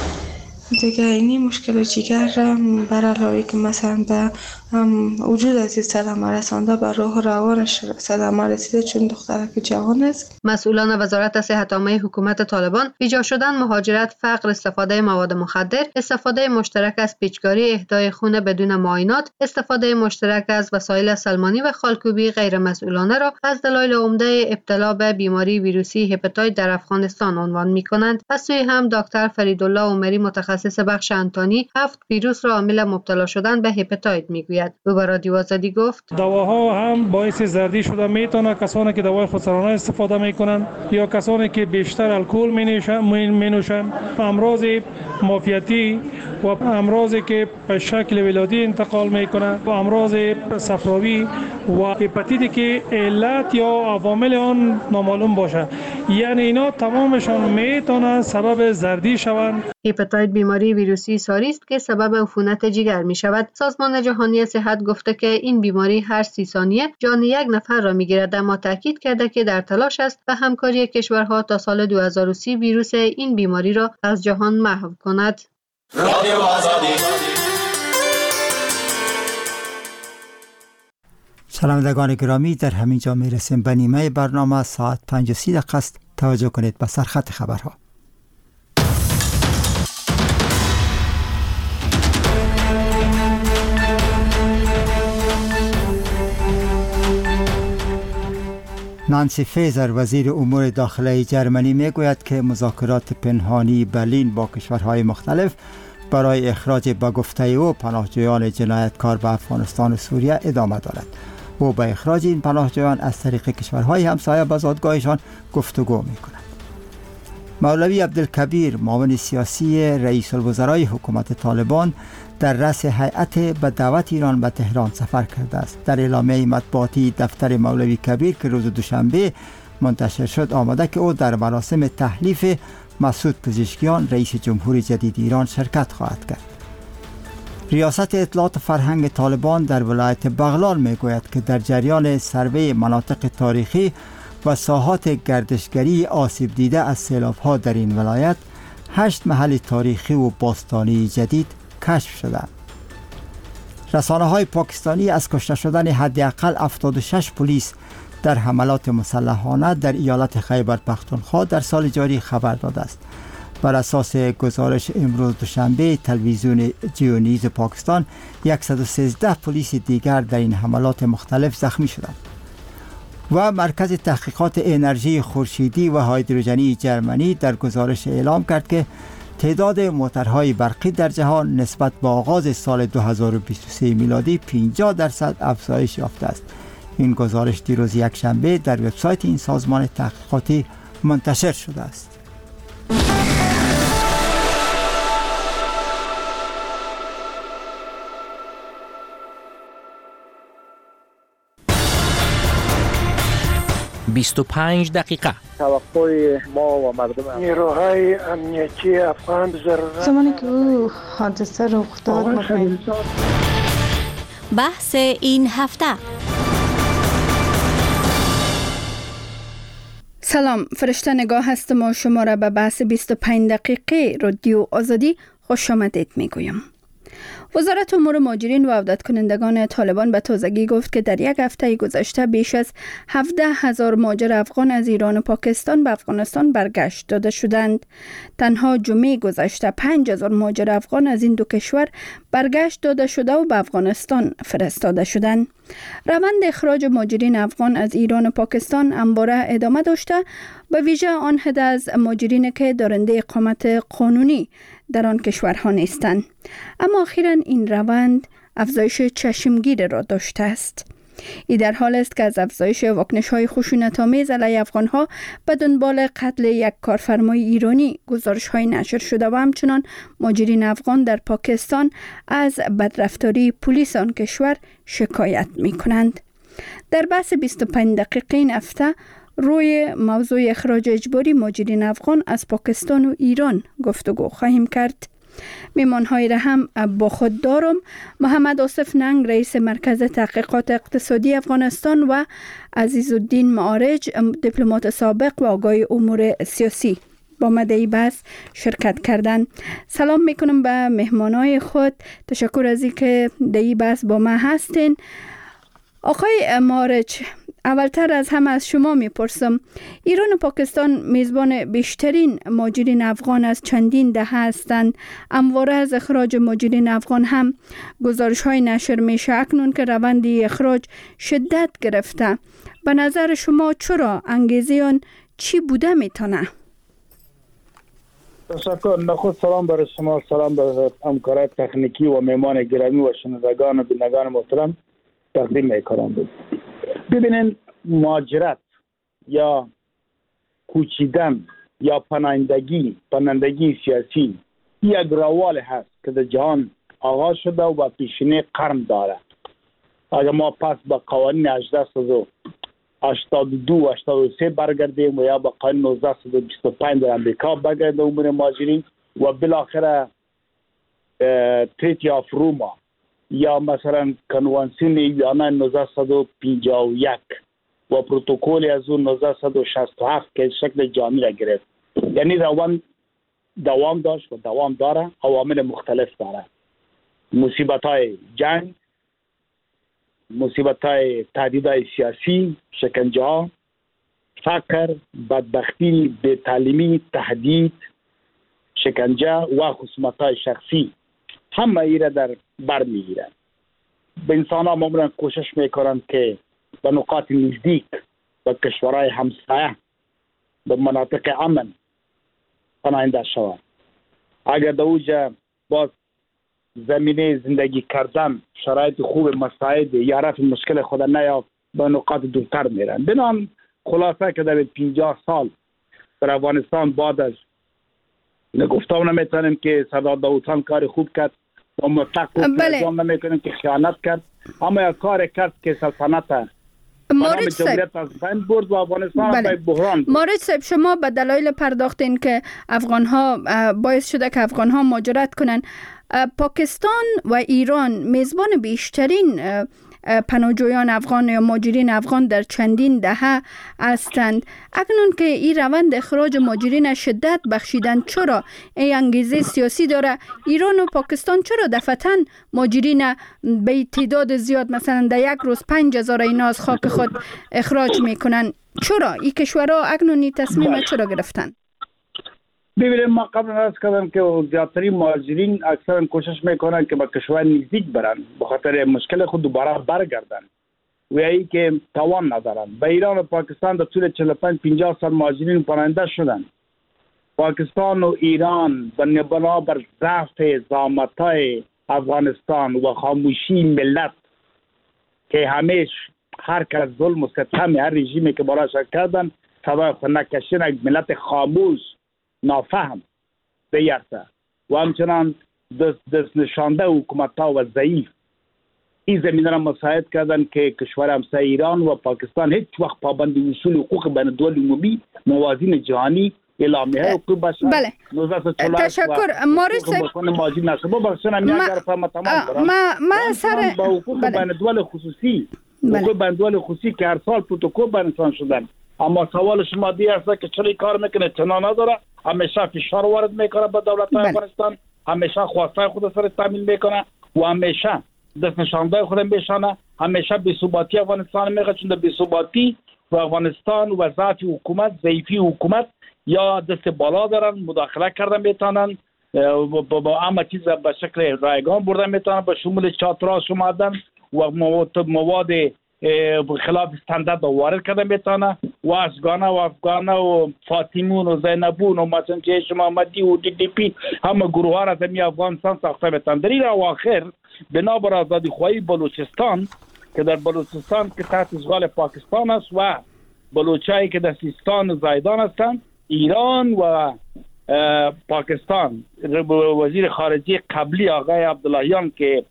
دیگه. اینی مشکل جگر بر علاوه که مثلا به وجود از این صدمه رسانده بر روح و روانش صدمه رسیده، چون دخترک جوان است. مسئولان وزارت صحت عامه حکومت طالبان بیجا شدن مهاجرت، فقر، استفاده مواد مخدر، استفاده مشترک از پیچکاری، اهدای خون بدون معاینات، استفاده مشترک از وسایل سلمانی و خالکوبی غیر مسئولانه را از دلایل عمده ابتلا به بیماری ویروسی هپاتیت در افغانستان عنوان می‌کنند. از سوی هم دکتر فریدالله عمری، متخصص متخصص بخش انتانی 7 ویروس را عامل مبتلا شدن به هپاتیت میگوید. او به رادیو آزادی گفت دواها هم باعث زردی شده میتونه کسانی که دوای خودسرانه استفاده میکنن یا کسانی که بیشتر الکل مینوشن، امراض معافیتی و امراضی که به شکل ولادی انتقال میکنه و امراض صفراوی و هپاتیتی که علت یا عوامل آن نامعلوم باشه، یعنی اینا تمامشان میتونه سبب زردی شوند. هپاتیت بیماری ویروسی ساری است که سبب عفونت جگر می شود. سازمان جهانی صحت گفته که این بیماری هر 30 ثانیه جان یک نفر را می گیرد، اما تاکید کرده که در تلاش است به همکاری کشورها تا سال 2030 ویروس این بیماری را از جهان محو کند. شنوندگان گرامی، در همین جا می رسیم به نیمه برنامه. ساعت 5:30 است. توجه کنید به سرخط خبرها. نانسی فیزر وزیر امور داخلی جرمنی می گوید که مذاکرات پنهانی برلین با کشورهای مختلف برای اخراج به گفته او پناهجویان جنایتکار به افغانستان و سوریه ادامه دارد. او به اخراج این پناهجویان از طریق کشورهای همسایه به زادگاهشان گفتگو می کند. مولوی عبدالکبیر معاون سیاسی رئیس الوزرای حکومت طالبان در رأس هیئت به دعوت ایران به تهران سفر کرده است. در اعلامیه مطبوعاتی دفتر مولوی کبیر که روز دوشنبه منتشر شد آمده که او در مراسم تحلیف مسعود پزشکیان رئیس جمهوری جدید ایران شرکت خواهد کرد. ریاست اطلاعات فرهنگ طالبان در ولایت بغلان میگوید که در جریان سروی مناطق تاریخی و ساحات گردشگری آسیب دیده از سیلاب‌ها در این ولایت 8 محل تاریخی و باستانی جدید کشف شدند. رسانه‌های پاکستانی از کشته شدن حداقل 76 پلیس در حملات مسلحانه در ایالت خیبر پختونخوا در سال جاری خبر داده است. بر اساس گزارش امروز دوشنبه تلویزیون جیو نیوز پاکستان 113 پلیس دیگر در این حملات مختلف زخمی شدند. و مرکز تحقیقات انرژی خورشیدی و هیدروژنی جرمنی در گزارش اعلام کرد که تعداد موتورهای برقی در جهان نسبت به آغاز سال 2023 میلادی 50% افزایش یافته است. این گزارش دیروز یکشنبه در وبسایت این سازمان تحقیقاتی منتشر شده است. دقیقه توقع ما و مردم نیروهای امنیتی افغان ضرورت زمانی که او حادثه رخ داد بحث این هفته. سلام، فرشته نگاه هستم و شما را به بحث 25 دقیقه رادیو آزادی خوش آمدید میگویم. وزارت امور مهاجرین و عودت کنندگان طالبان به تازگی گفت که در یک هفته گذشته بیش از 17,000 مهاجر افغان از ایران و پاکستان به افغانستان برگشت داده شدند. تنها جمعه گذشته 5,000 مهاجر افغان از این دو کشور برگشت داده شده و به افغانستان فرستاده شدند. روند اخراج مهاجرین افغان از ایران و پاکستان همواره ادامه داشته، به ویژه آن عده از مهاجرین که دارنده اقامت قانونی در آن کشورها نیستند. اما اخیراً این روند افزایش چشمگیر را داشته است. این در حال است که از افزایش واکنش‌های خشونت‌آمیز علیه افغان‌ها به دنبال قتل یک کارفرمای ایرانی گزارش‌های نشر شده و همچنان مهاجرین افغان در پاکستان از بدرفتاری پلیس آن کشور شکایت می‌کنند. در بحث 25 دقیقه این هفته روی موضوع اخراج اجباری مهاجرین افغان از پاکستان و ایران گفتگو خواهیم کرد. میمان‌های را هم با خود دارم. محمد آصف ننگ رئیس مرکز تحقیقات اقتصادی افغانستان و عزیزالدین معارج دیپلمات سابق و آگاه امور سیاسی با مدعی بحث شرکت کردند. سلام میکنم به مهمانای خود. تشکر از اینکه در این بحث با ما هستین. آقای معارج، اولتر از همه از شما میپرسم، ایران و پاکستان میزبان بیشترین مهاجرین افغان از چندین دهه هستند. همواره از اخراج مهاجرین افغان هم گزارش های نشر میشه، اکنون که روند اخراج شدت گرفته. به نظر شما چرا؟ انگیزه آن چی بوده میتونه؟ تشکر. نخست سلام برای شما، سلام برای همکاران تکنیکی و مهمان گرامی و شنوندگان و بینندگان محترم تقدیم میکنم. ببینین، مهاجرت یا کوچیدن یا پناهندگی سیاسی یک روال هست که در جهان آغاز شده و پیشینه قرن داره. اگر ما پس به قوانین 1882-83 برگردیم و یا به قانون 1925 در امریکا برگردیم امور مهاجرین و بالاخره تریتی آف روما یا مثلا کنوانسیون ویانا 1951 و پروتکل از اون 1967 که شکل جامعی را گرفت. یعنی دوام داشت و دوام داره، عوامل مختلف داره. مصیبت‌های جنگ، مصیبت‌های تهدیدهای سیاسی، شکنجه‌ها، فقر، بدبختی، بی‌تعلیمی، تهدید، شکنجه و خصومت‌های شخصی همه ایره در بر میگیرن. به انسان‌ها معمولاً کوشش میکنن که به نقاط نزدیک، به کشورهای همسایه، به مناطق امن پناهنده شوند. اگر در اوجه باز زمینه زندگی کردن، شرایط خوب مساعد یا رفع مشکل خود نیافت، به نقاط دورتر میرن. بنام خلاصه که در 50 سال در افغانستان بعد از نگفتم نمیتونیم که سردار داود خان کار خوب کرد و مطلق انجام نمیکنیم که خیانت کرد، اما یک کار کرد که سلطنت مورد صاحب برد و افغانستان به بحران. مورد صاحب، شما به دلایل پرداختین که افغان‌ها باعث شده که افغان‌ها مهاجرت کنن. پاکستان و ایران میزبان بیشترین پناهجویان افغان یا مهاجرین افغان در چندین دهه هستند. اکنون که این روند اخراج مهاجرین شدت بخشیدن، چرا این انگیزه سیاسی داره؟ ایران و پاکستان چرا دفعتاً مهاجرین به تعداد زیاد، مثلا در یک روز 5000 اینا از خاک خود اخراج میکنن؟ چرا این کشورها اکنون این تصمیم چرا گرفتن؟ ببینید، ما قبل از کردم که زیادترین مهاجرین اکثرا کوشش میکنن که به کشور نزدیک برن، به خاطر مشکل خود دوباره برگردن و ای که توان ندارن. به ایران و پاکستان در طول 45-50 سال مهاجرین پناهنده شدن. پاکستان و ایران بنابر ضعف زعامت‌های افغانستان و خاموشی ملت که همیشه هر کس ظلم و ستم هر رژیمی که براش کردن صدای خود نکشیدن، یک ملت خاموش نافهم بیرته و همچنان دست نشانده حکومت‌ها و ضعیف این زمینه را مساعد کردن که کشور همسایه ایران و پاکستان هیچ وقت پابند اصول حقوق بین الدول عمومی، موازین جهانی، اعلامیه حقوق بشر، بله. تشکر. مورد صاحب، ما سر با حقوق بین الدول خصوصی، حقوق بین الدول خصوصی که هر سال پروتکل بینشان شدن، اما سوال شما دی است که چرا کار میکنه؟ چنا نداره، همیشه فشار وارد میکنه به دولت افغانستان، همیشه خواسته خود سر تامین میکنه و همیشه دست نشانده خود میشانه، همیشه بی‌ثباتی افغانستان میگه، چون بی‌ثباتی و افغانستان و ضعف حکومت، ضعیفی حکومت یا دست بالا دارن، مداخله کردن میتونن با همه چیز به شکل رایگان بردن میتونن، به شمول چاتراش اومدن و مواد خلاف استاندارد وارد کرده میتونه و افغانه و فاطمون و زینبون و مثلا جیش محمدی و DDP همه گروه ها را زمین افغانستان ساخته میتونه. در این اواخر بنابر آزادی خواهی بلوچستان که در بلوچستان که تحت اشغال پاکستان است و بلوچایی که در سیستان و زایدان هستند، ایران و پاکستان وزیر خارجه قبلی آقای عبداللهیان که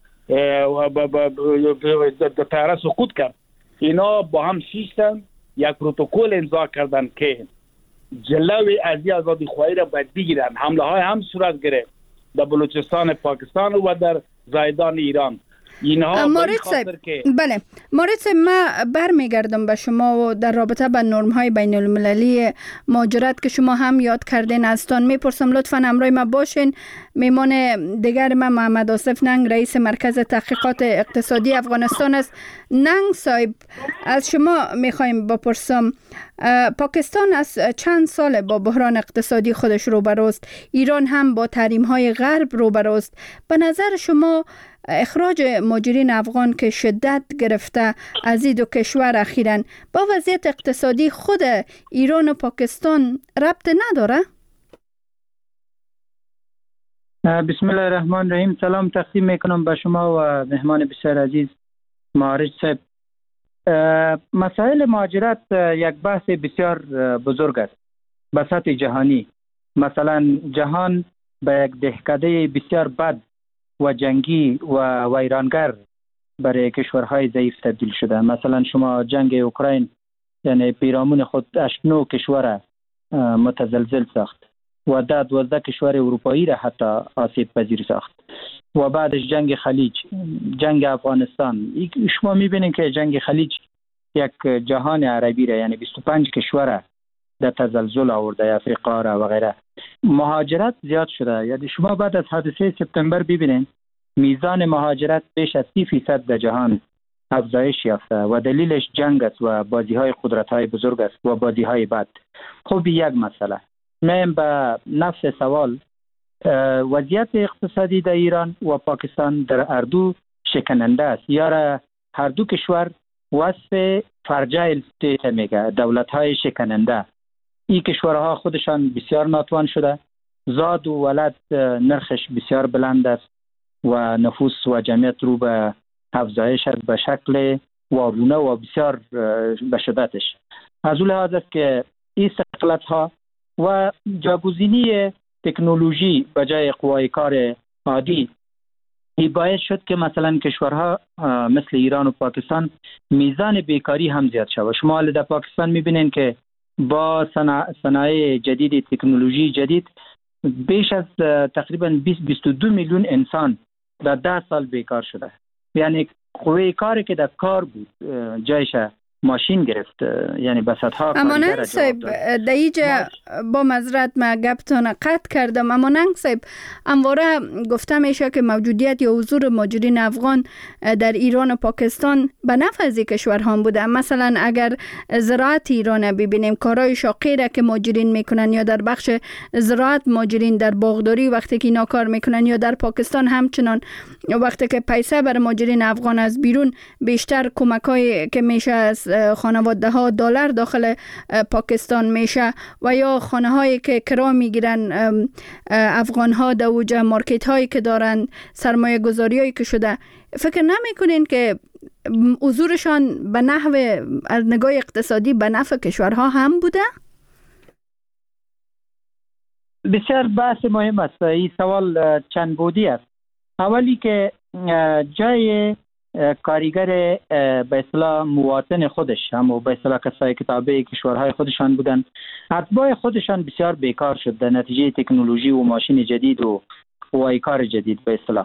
در طیاره سقوط کرد، اینا با هم شیشتن یک پروتکل امضا کردن که جلوی از آزادی خواهی را باید بگیرن. حمله های هم صورت گرفت در بلوچستان پاکستان و در زایدان ایران. مورد صاحب، بله مورد صاحب، ما برمیگردم به شما و در رابطه با نرم های بین المللی مهاجرت که شما هم یاد کردین ازتان میپرسم. لطفا همراه ما باشین. میمان دیگر ما محمد آصف ننگ، رئیس مرکز تحقیقات اقتصادی افغانستان است. ننگ صاحب، از شما میخوایم بپرسم، پاکستان از چند سال با بحران اقتصادی خودش روبروست، ایران هم با تحریم های غرب روبروست. به نظر شما اخراج مهاجرین افغان که شدت گرفته از این دو کشور اخیراً با وضعیت اقتصادی خود ایران و پاکستان ربط نداره؟ بسم الله الرحمن الرحیم. سلام تقدیم میکنم به شما و مهمان بسیار عزیز معارج صاحب. مسائل مهاجرت یک بحث بسیار بزرگ است به سطح جهانی. مثلا جهان به یک دهکده بسیار بد و جنگی و ویرانگر برای کشورهای ضعیف تبدیل شده. مثلا شما جنگ اوکراین یعنی پیرامون خود 8-9 کشور متزلزل ساخت و 12 کشور اروپایی را حتی آسیب پذیر ساخت و بعدش جنگ خلیج، جنگ افغانستان. شما میبینید که جنگ خلیج یک جهان عربی را یعنی 25 کشور در تزلزل آورده، افریقا را و غیره. مهاجرت زیاد شده. یعنی شما بعد از حادثه سپتامبر ببینید میزان مهاجرت بیش از 30% در جهان افزایش یافته و دلیلش جنگ است و بازی‌های قدرت‌های بزرگ است و بازی‌های بد. خب یک مسئله میم به نفس سوال، وضعیت اقتصادی در ایران و پاکستان در هر دو شکننده است. یا هر دو کشور وصف فرجایل استیت میگه، دولت‌های شکننده. این کشورها خودشان بسیار ناتوان شده، زاد و ولد نرخش بسیار بلند است و نفوس و جمعیت رو به افزایش است به شکل وارونه و بسیار به شدتش. از اون لحاظ است که این سقلت‌ها و جاگزینی تکنولوژی به جای قوای کار عادی این باعث شد که مثلا کشورها مثل ایران و پاکستان میزان بیکاری هم زیاد شود. شما در پاکستان میبینین که با صنایع جدید، تکنولوژی جدید، بیش از تقریبا 22 میلیون انسان در 10 سال بیکار شده. یعنی قوه کاری که در کار بود جایش ماشین گرفت، یعنی بساطها اما ننگ صاحب در اینجا با معذرت ما گپتان قطع کردم. اما ننگ صاحب همواره گفته میشه که موجودیت یا حضور مهاجرین افغان در ایران و پاکستان به نفع از کشورها بوده. مثلا اگر زراعت ایران ببینیم، کارهای شاقی را که مهاجرین میکنن یا در بخش زراعت مهاجرین در باغداری وقتی که اینا کار میکنن، یا در پاکستان همچنان وقتی که پیسه بر مهاجرین افغان از بیرون بیشتر کمک‌های که میشه از خانواده ها دلار داخل پاکستان میشه و یا خانه هایی که کرا میگیرن افغان ها در اوجه مارکت هایی که دارن، سرمایه گذاری هایی که شده، فکر نمی کنین که حضورشان به نحو از نگاه اقتصادی به نفع کشورها هم بوده؟ بسیار بحث مهم است. این سوال چند بودی است. اولی که جای کارگر به اصطلاح مواطن خودش هم و به اصطلاح کسایی که تابع کشورهای خودشان بودن، اتباع خودشان بسیار بیکار شد در نتیجه تکنولوژی و ماشین جدید و قوای کار جدید به اصطلاح.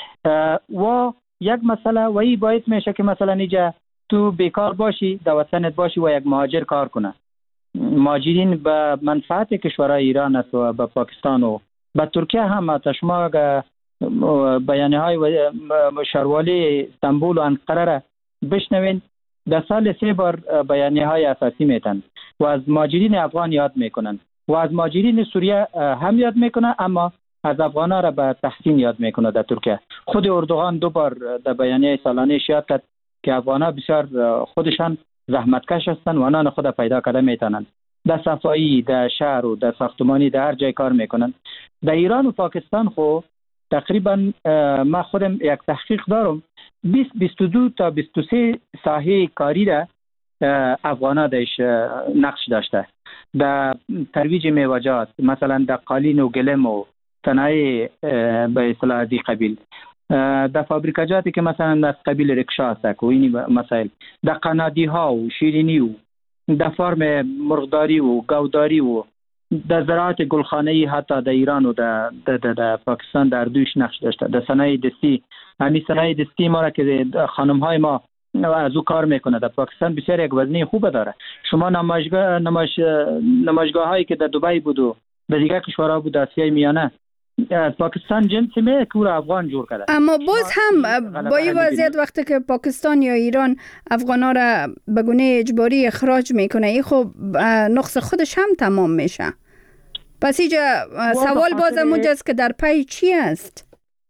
و یک مسئله و این باعث میشه که مثلا اینجا تو بیکار باشی، در وطنت باشی و یک مهاجر کار کنه. مهاجرین به منفعت کشورهای ایران است و به پاکستان و به ترکیه هم. حتی شما بیانیه های شاروالی استانبول و انقره را بشنوین، در سال 3 بار بیانیه های اساسی میتن و از مهاجرین افغان یاد میکنن و از مهاجرین سوریه هم یاد میکنه، اما از افغان ها را به تحسین یاد میکنه. در ترکیه خود اردوغان 2 بار در بیانیه سالانه یاد کرد که افغان ها بسیار خودشان زحمتکش هستند و آنان خود پیدا کرده میتونن. در صفایی، در شهر و در ساختمانی، در هر جای کار میکنن. در ایران و پاکستان خو تقریبا ما خودم یک تحقیق دارم 22 تا 23 ساحه کاری را افغان‌ها درش نقش داشته. در ترویج میوه‌جات، مثلا در قالین و گلم و صنایع به اصطلاح از این قبیل، در فابریکاجاتی که مثلا از قبیل رکشا است و این مسائل، در قنادی ها و شیرینی و در فارم مرغداری و گاوداری و در زراعت گلخانه‌ای حتی در ایران و در پاکستان در دوش نقش داشته. در صنایع دستی، همین صنایع دستی ما را که خانم‌های ما از او کار میکنه در پاکستان بسیار یک وزنه خوب داره. شما نمایشگاه‌هایی که در دبی بود و در دیگر کشورها بود، آسیای میانه، پاکستان جنسی که او را افغان جور کرده. اما باز هم با این وضعیت وقتی که پاکستان یا ایران افغانا را به گونه اجباری اخراج میکنه، این خب نقص خودش هم تمام میشه. پس اینجا سوال باز همونجاست که در پی چی است؟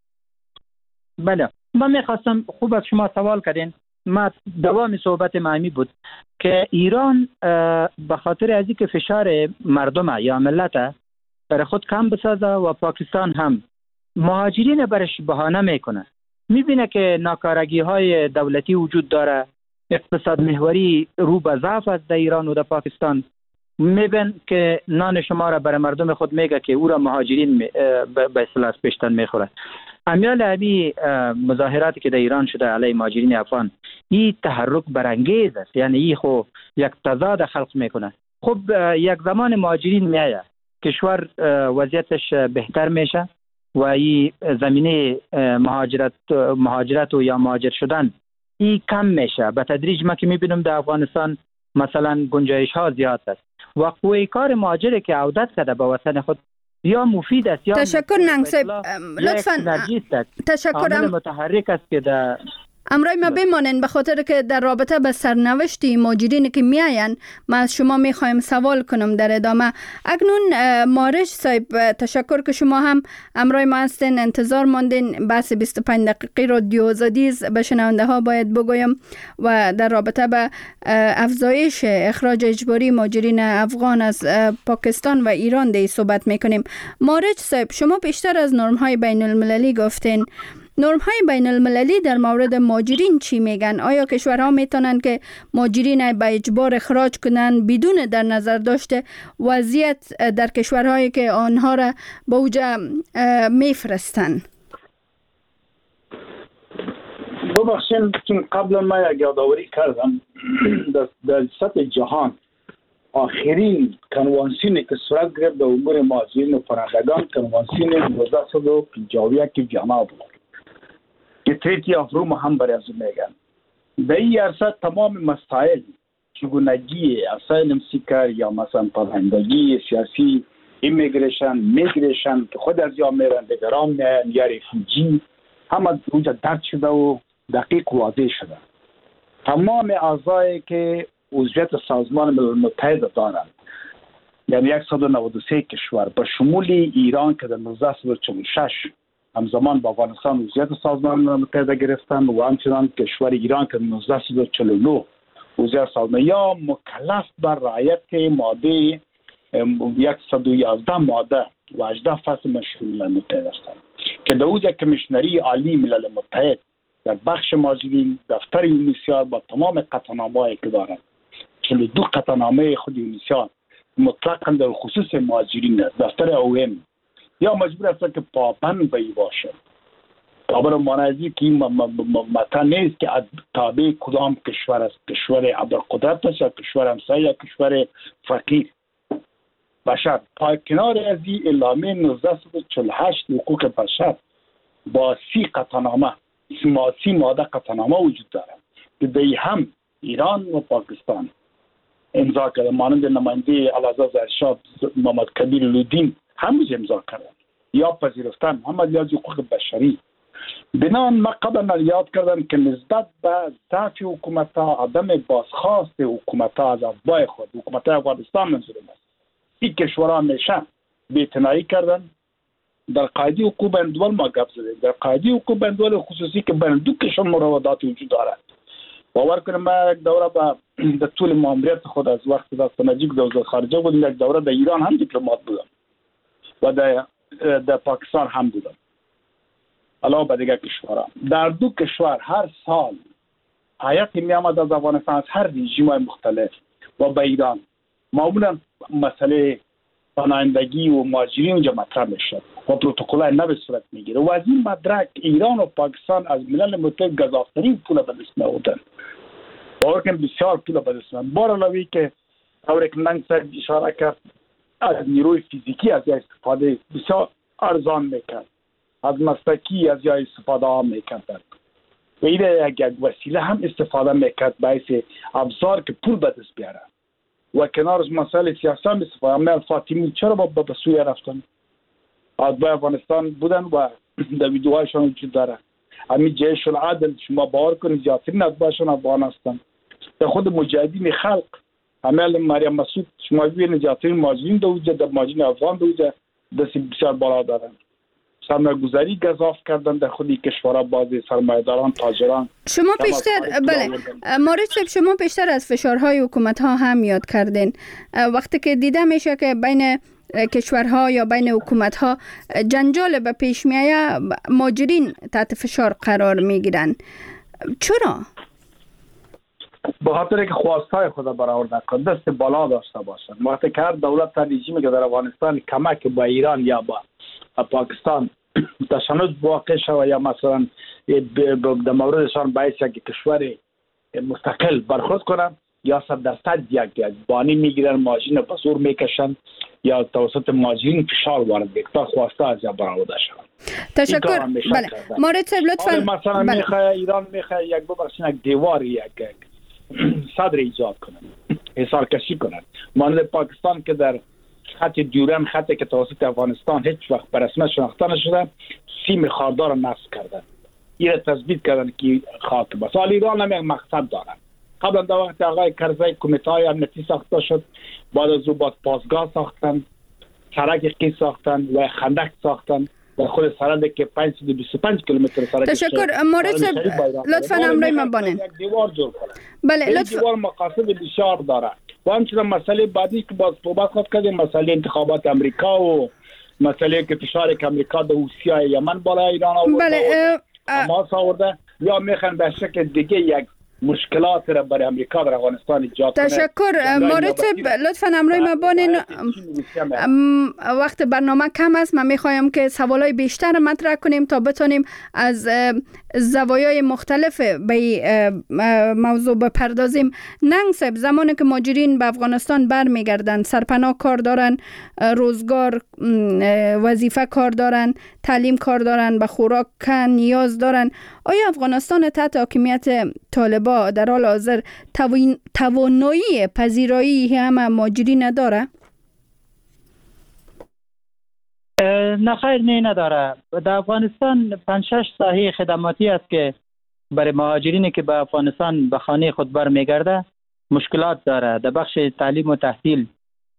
بله، من میخواستم، خوب از شما سوال کردین. ما دوام صحبت معمی بود که ایران به خاطر از اینکه فشار مردم یا ملت برای خود کم بسازه و پاکستان هم مهاجرین برش بهانه میکنه. میبینه که ناکارگی های دولتی وجود داره، اقتصاد محوری رو به ضعف است در ایران و در پاکستان. میبین که نان شما را برای مردم خود میگه که او را مهاجرین به اصطلاح پیشتن میخوره. امیال همی مظاهراتی که در ایران شده علیه مهاجرین افغان، این تحرک برانگیز است، یعنی این خو یک تضاد خلق میکنه. خب یک زمان مهاجرین میایه، کشور وضعیتش بهتر میشه و این زمینه مهاجرت و یا مهاجر شدن این کم میشه به تدریج. ما که میبینم در افغانستان مثلا گنجایش ها زیاد است و قوی کار مهاجر که عودت کرده به وطن خود یا مفید است یا تشکر ننگ صاحب، لطفاً تشکر. متحرک است که در امرای ما بمانین، به خاطر که در رابطه به سرنوشتی مهاجرینی که میاین ما از شما میخوایم سوال کنم در ادامه. اکنون مارج صاحب، تشکر که شما هم امرای ما هستین، انتظار ماندین. بحث 25 دقیقی رادیو آزادی به شنونده ها باید بگویم و در رابطه به افزایش اخراج اجباری مهاجرین افغان از پاکستان و ایران دی صحبت میکنیم. مارج صاحب، شما بیشتر از نرم های بین المللی گفتین. نرم های بین المللی در مورد مهاجرین چی میگن؟ آیا کشورها میتونن که مهاجرین به اجبار اخراج کنن بدون در نظر داشته وضعیت در کشورهایی که آنها را به اوجا میفرستن؟ ببخشید که قبلا ما یک یادآوری کردم در سطح جهان آخرین کنوانسیونی که صورت گرفت در امور مهاجرین و پناهندگان کنوانسیون 1951 ژنو بود که تریتی آف روم هم برای از میگن. در این عرصه تمام مسائل چگونگی اسایلم سیکر یا مثلا پناهندگی سیاسی، میگریشن که خود از یا میرن دیگران میان یا ریفوجی، همه اونجا درد شده و دقیق واضح شده. تمام اعضایی که عضویت سازمان ملل متحد دارند، یعنی 193 کشور به شمول ایران که در 1946 همزمان با افغانستان عضویت سازمان ملل متحد گرفتند و همچنان کشور ایران که در 1949 عضویت سازمان یا مکلف بر رعایت ماده 111 ماده و 18 فصل مشروع ملل متحد هستند که در اوجه کمیشنری عالی ملل متحد در بخش مهاجرین دفتر یونیسیار با تمام قطعنامه‌ای که دارد 42 قطعنامه خود یونیسیار مطلقاً در خصوص مهاجرین است. دفتر اوم یا مجبور است که پابند به ای باشه. خبر مانعی که این متن نیست که تابع کدام کشور است، کشور ابرقدرت است یا کشور همسایه یا کشور فقیر بشر. پای کنار از این اعلامیه 1948 حقوق بشر با 30 قطعنامه 30 ماده قطعنامه وجود دارد که در هم ایران و پاکستان امضا کرده، مانند نماینده اعلیحضرت ظاهرشاه محمد کبیر لودین هم امضا کرده یا پذیرفتن هم یا حقوق بشری. بنابراین ما قبلا یاد کردم که نسبت به ضعف حکومت‌ها، عدم بازخواست حکومت‌ها از افواه خود، حکومت افغانستان منظورم است، این کشورها همیشه بی‌اعتنایی کردن. در قاعده حقوق بین‌الملل ما گپ زدیم، در قاعده حقوق بین‌الملل خصوصی که بین دو کشور مراودات وجود دارد. باور کنم ما یک دوره در طول ماموریت خود از وقت دست نجیب در وزارت خارجه بودم، یک دوره در ایران هم دیپلمات بودم و در پاکستان هم بودم علاوه بر دیگر کشورها. در دو کشور هر سال هیئتی می آمد از افغانستان از هر رژیم‌های مختلف و به ایران معمولا مسئله پناهندگی و مهاجرین اونجا مطرح میشد و پروتکل‌های نو صورت میگیره و از این مدرک ایران و پاکستان از ملل متحد گزافترین پول به دست می‌آوردند. باور کنید بسیار پول به دست می‌آوردند. بار علاوه که طوری که ننگ صاحب اشاره کرد از نیروی فیزیکی از استفاده بسیار ارزان میکرد، از مسلکی از استفاده هم میکرد و این یک وسیله هم استفاده میکرد باعث ابزار که پول به دست بیاره و کنار از مسائل سیاسی هم استفاده. من فاطمی چرا به سوریه رفتن؟ از افغانستان بودن و در ویدیوهایشان وجود داره. همین جیش العدل شما باور کنید زیادترین اتباعشان افغان هستند. در خود مجاهدین خلق عمل مریم مسعود شما ببینید زیادترین مهاجرین در مهاجرین افغان در دست بسیار بالا دارند. سرمایه‌گذاری گزاف کردن در خودی کشورها، بعضی سرمایه‌داران، تاجران. شما بیشتر بله مارج صاحب، شما بیشتر از فشارهای حکومت ها هم یاد کردین. وقتی که دیده میشه که بین کشورها یا بین حکومتها جنجال به پیش میآید، مهاجرین تحت فشار قرار میگیرن. چرا؟ به خاطر که خواستهای خود برآورده کن، دست بالا داشته باشن. وقتی که هر دولت رژیمی که در افغانستان کمک با ایران یا با پاکستان تشنج واقع شود یا مثلا در موردشان باعث یک کشور مستقل برخورد کنن، یا 100% یک بانی میگیرن، ماشین به زور میکشن یا توسط مهاجرین فشار وارد میکنن تا خواسته از برآورده شوند. تشکر. بله مورد صاحب لطفا. مثلا میخواد ایران میخواد یک ببرشن یک دیوار یک صدر ایجاد کنن، حصار کشی کنن، مانند پاکستان که در خط دیورن، خطی که توسط افغانستان هیچ وقت به رسمیت شناخته نشده، سیم خاردار نصب کردن، این را تثبیت کردن که خاک بس. حال ایران هم یک مقصد دارن. قبلا در وقت آقای کرزی کمیته های امنیتی ساخته شد، بعد از او باز پاسگاه ساختن، سرک قی ساختن و خندق ساختن در خود سرک که 525 کیلومتر سرک. تشکر. مورد لطفا امرای ما بانین. یک دیوار جور کنن. بله لطفا. دیوار مقاصد بسیار داره. و همچنین مسئله بعدی که باز صحبت کردیم، مسئله انتخابات امریکا و مسئله که فشار که امریکا در روسیه یمن بالا ایران آورده. بله. حماس آورده یا میخوان به شکل دیگه یک مشکلات را برای امریکا در افغانستان ایجاد کنه. تشکر. مورد لطفا امروی ما بانین. وقت برنامه کم است، من میخوایم که سوالای بیشتر مطرح کنیم تا بتونیم از زوایای مختلف به موضوع بپردازیم. ننگ صاحب، زمانی که مهاجرین به افغانستان برمیگردن، سرپناه کار دارن، روزگار، وظیفه کار دارن، تعلیم کار دارن، به خوراک نیاز دارن، آیا افغانستان تحت حاکمیت طالبان در حال حاضر توانایی پذیرایی همه مهاجرین نداره؟ نه خیر، نه نداره. در افغانستان 5-6 ساحه خدماتی است که برای مهاجرینی که به افغانستان به خانه خود برمیگرده مشکلات داره. در بخش تعلیم و تحصیل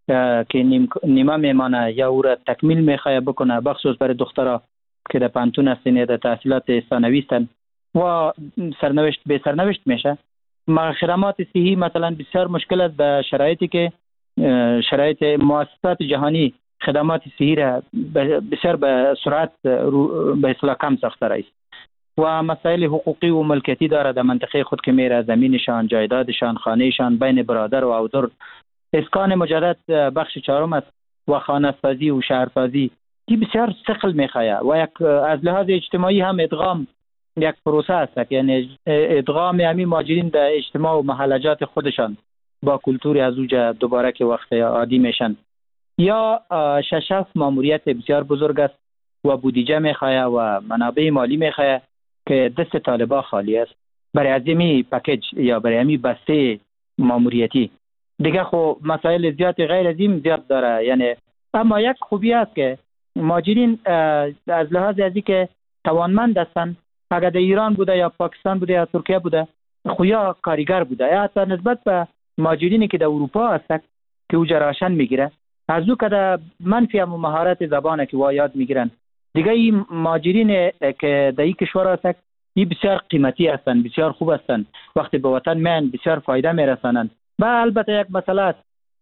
که نیمه میمانه یا او را تکمیل میخواه بکنه، بخصوص برای دخترها که در پانتون هستن یا در تحصیلات ثانوی هستن و سرنوشت به سرنوشت میشه. خدمات صحی مثلا بسیار مشکل است به شرایطی که شرایط مؤسسات جهانی خدمات صحی را بسیار به سرعت به اصطلاح کم ساخته است و مسائل حقوقی و ملکیتی داره در منطقه خود که میره، زمینشان، جایدادشان، خانهشان بین برادر و اودر. اسکان مجدد بخش چهارم است و خانه سازی و شهرسازی کی بسیار ثقل میخواه و یک از لحاظ اجتماعی هم ادغام یک پروسه است، یعنی ادغام همین مهاجرین در اجتماع و محلجات خودشان با کلتور از اوجا دوباره که وقت عادی میشن. یا ششف ماموریت بسیار بزرگ است و بودجه میخواه و منابع مالی میخواه که دست طالبان خالی است برای ازمی پکیج یا برای همی بسته ماموریتی. دیگه خو مسائل زیاد غیر از این زیاد داره. یعنی اما یک خوبی است که مهاجرین از لحاظ ازی که توانمند هستند، اگر در ایران بوده یا پاکستان بوده یا ترکیه بوده خویا کارگر بوده، یا حتی نسبت به مهاجرینی که در اروپا هستند که اوجا راشن میگیره از او که منفی هم مهارت زبانه که وا یاد میگیرن. دیگه این مهاجرین که در این کشور هستند این بسیار قیمتی هستند، بسیار خوب هستند، وقتی به وطن میان بسیار فایده میرسانند. و البته یک مسئله است،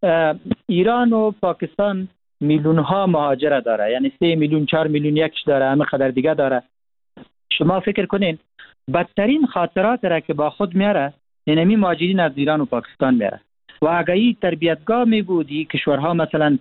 ایران و پاکستان میلیون ها مهاجر داره، یعنی 3 میلیون 4 میلیون یکش داره، همه قدر دیگه داره. شما فکر کنین بدترین خاطرات را که با خود میاره یعنی مهاجرین از ایران و پاکستان میاره. و اگر این تربیتگاه می بود، این کشورها مثلا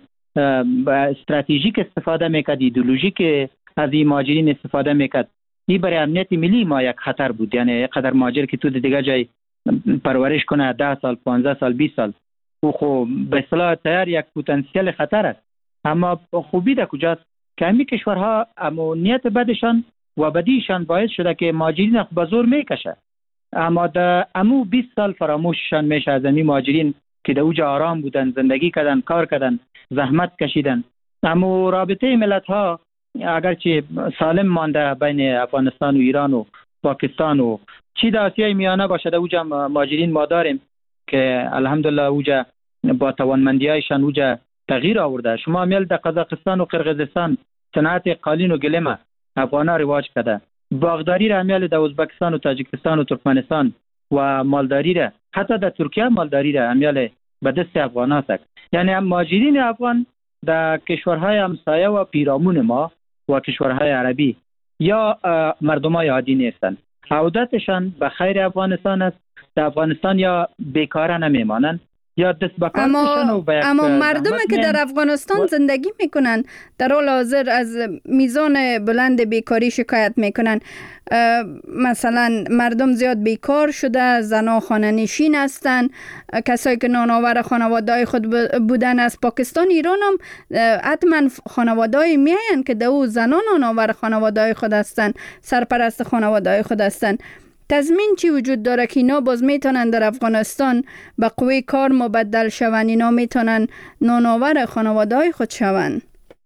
استراتژیک استفاده میکرد، ایدئولوژیک از این مهاجرین استفاده میکرد، این برای امنیت ملی ما یک خطر بود. یعنی قدر مهاجر که تو دیگه جای پرورش کنه 10 سال 15 سال 20 سال او خو به اصطلاح تیار یک پتانسیل خطر است. اما خوبی در کجاست که همین کشورها امنیت بدشان و بدیشان باعث شده که مهاجرین به زور میکشه، اما در امو 20 سال فراموششان میشه از همین مهاجرین که در اوج آرام بودن، زندگی کردن، کار کردن، زحمت کشیدن. اما رابطه ملت ها اگرچه سالم مانده بین افغانستان و ایران و پاکستان و چی در آسیای میانه باشه، در اوج مهاجرین ما داریم که الحمدلله اوج با توانمندیایشان اوج تغییر آورده. شما میل در قزاقستان و قرقیزستان صنعت قالین و گلیم افغانا رواج کرده، باغداری را میل در ازبکستان و تاجیکستان و ترکمنستان و مالداری را حتی در ترکیه مالداری را میل به دست افغان است. یعنی مهاجرین افغان در کشورهای همسایه و پیرامون ما و کشورهای عربی یا مردمای عادی نیستند. عودتشان به خیر افغانستان است. در افغانستان یا بیکاره نمیمانند یا دست به کار اما مردمی که در افغانستان زندگی میکنن در حال حاضر از میزان بلند بیکاری شکایت میکنن. مثلا مردم زیاد بیکار شده، زنها خانه نشین هستن، کسایی که نانآور خانواده‌های خود بودن از پاکستان ایران هم حتما خانواده‌ای میاین که دو زنان نانآور خانواده‌های خود هستن، سرپرست خانواده‌های خود هستن. تضمین چی وجود داره که اینا باز میتونن در افغانستان به قوه کار مبدل شون؟ اینا میتونن نانآور خانواده های خود شون؟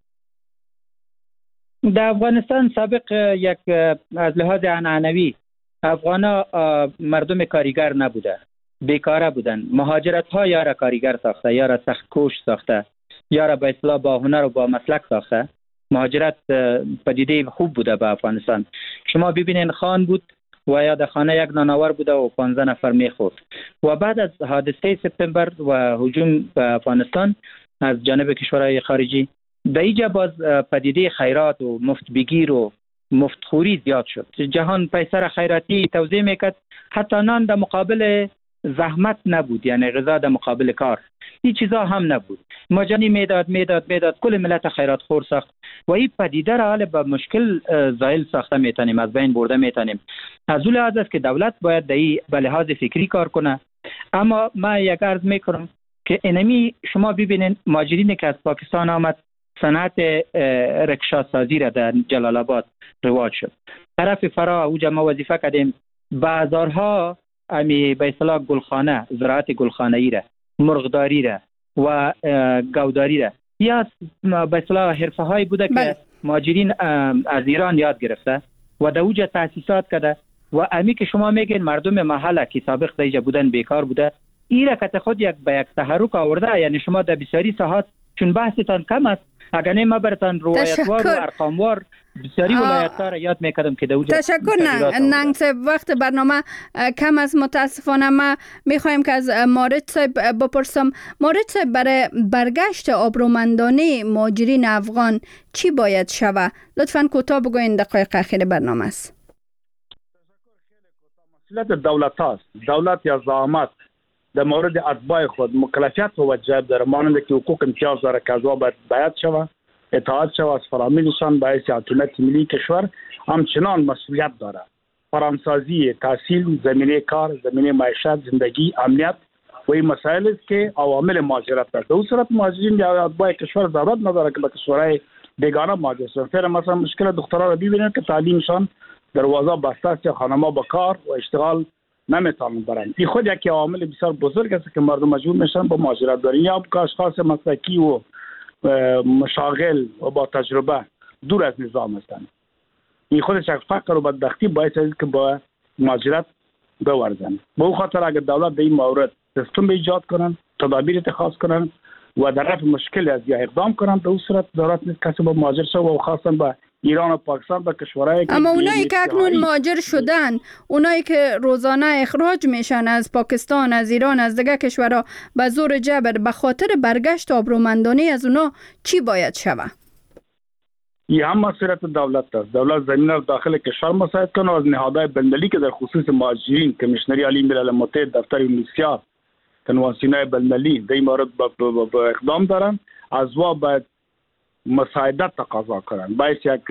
در افغانستان سابق یک از لحاظ عنعنوی افغانا مردم کاریگر نبوده، بیکاره بودن. مهاجرت ها یا را کاریگر ساخته، یا را سخت کوش ساخته، یا را به اصطلاح با هنر و با مسلک ساخته. مهاجرت پدیده خوب بوده به افغانستان. شما ببینین خان بود و یا در خانه یک نانآور بوده و 15 نفر میخورد. و بعد از حادثه سپتامبر و هجوم به افغانستان از جانب کشورهای خارجی، در اینجا باز پدیده خیرات و مفت بگیر و مفت خوری زیاد شد. جهان پیسر خیراتی توزیع میکرد، حتی نان در مقابل زحمت نبود، یعنی غذا در مقابل کار، این چیزا هم نبود. مجانی میداد کل ملت خیرات خور ساخت و این پدیده را حال به مشکل زائل ساخته میتونیم، از بین برده میتونیم. از اون لحاظ است که دولت باید در این به لحاظ فکری کار کنه. اما ما یک عرض میکنم که اینمی شما ببینید مهاجرینی که از پاکستان آمد، صنعت رکشا سازی را در جلال آباد رواج شد. طرف فرا اوجا ما وظیفه کردیم بازارها امی به اصطلاح گلخانه، زراعت گلخانه‌ای را، مرغداری را و گاوداری را، یا به اصطلاح حرفه‌هایی بوده که مهاجرین از ایران یاد گرفته و در اوجا تأسیسات کرده و امی که شما میگین مردم محله که سابق در اینجا بودن بیکار بوده، این رکت خود یک به یک تحرک آورده. یعنی شما در بسیاری ساحات چون بحثتان کم است، اگر نه ما براتان روایتوار و ارقاموار بسیاری ولایت‌ها را یاد میکردم که در اونجا. تشکر ننگ صاحب، وقت برنامه کم از متاسفانه. ما میخوایم که از مارد صاحب بپرسم. مارد صاحب، برای برگشت آبرومندانه مهاجرین افغان چی باید شود؟ لطفاً کوتاه بگوین، دقایق اخیر برنامه است. مسئولیت دولت است. دولت یا زعامت در مورد اتباع خود مکلفیت و واجب داره، مانند که حقوق امتیاز داره که ازوا باید شود، اطاعت شود از فرامینشان باعث حاکمیت ملی کشور. همچنان مسئولیت داره فرامسازی تحصیل، زمینه کار، زمینه معیشت، زندگی، امنیت و این مسائل است که عوامل مهاجرت است. در اون صورت مهاجرین یا اتباع کشور ضرورت نداره که به کشورهای بیگانه مهاجر شوند. مثلا مشکل دخترها را ببینید که تعلیمشان دروازه بسته است، خانم‌ها با کار و اشتغال نمیتونن برن. این خود یک عامل بسیار بزرگ است که مردم مجبور میشن با مهاجرت برن، یا اشخاص مسلکی و مشاغل و با تجربه دور از نظام هستند. این خودش یک فقر و بدبختی باعث است که با مهاجرت بورزن. به اون خاطر اگر دولت در این مورد سیستم ایجاد کنن، تدابیر اتخاذ کنن و در رفع مشکل از یا اقدام کنن، به اون صورت ضرورت نیست کسی با مهاجر شود و خاصا با ایران و پاکستان به کشورهای. اما اونایی که اکنون مهاجر شدن، اونایی که روزانه اخراج میشن از پاکستان، از ایران، از دیگه کشورها به زور جبر، به خاطر برگشت آبرومندانه از اونا چی باید شود؟ این هم مسئولیت دولت است. دولت زمینه را داخل کشور مساعد کنه و از نهادهای بین‌المللی که در خصوص مهاجرین، کمیشنری عالی ملل متحد، دفتر یونیسیار، کنوانسیون‌های بین‌المللی در این مورد با اقدام دارن، از وا باید مساعدت تقاضا کنن باعث یک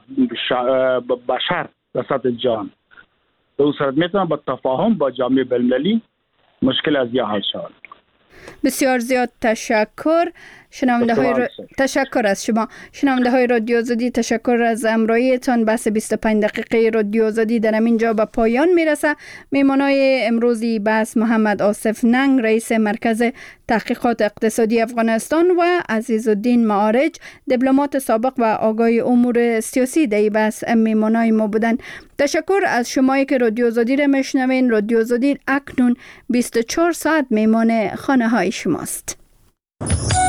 بشر در سطح جهان. به اون صورت میتونن با تفاهم با جامعه بین‌المللی مشکل از یا حل شود. بسیار زیاد تشکر. تشکر از شما شنونده های رادیو آزادی. تشکر از همراهیتان. بحث 25 دقیقه رادیو آزادی در اینجا به پایان میرسه. میمانای امروزی بحث محمد آصف ننگ، رئیس مرکز تحقیقات اقتصادی افغانستان، و عزیزالدین معارج، دیپلمات سابق و آگاه امور سیاسی در این بحث میمانای ما بودن. تشکر از شمایی که رادیو آزادی را میشنوین. رادیو آزادی اکنون 24 ساعت میمان خانه های شماست.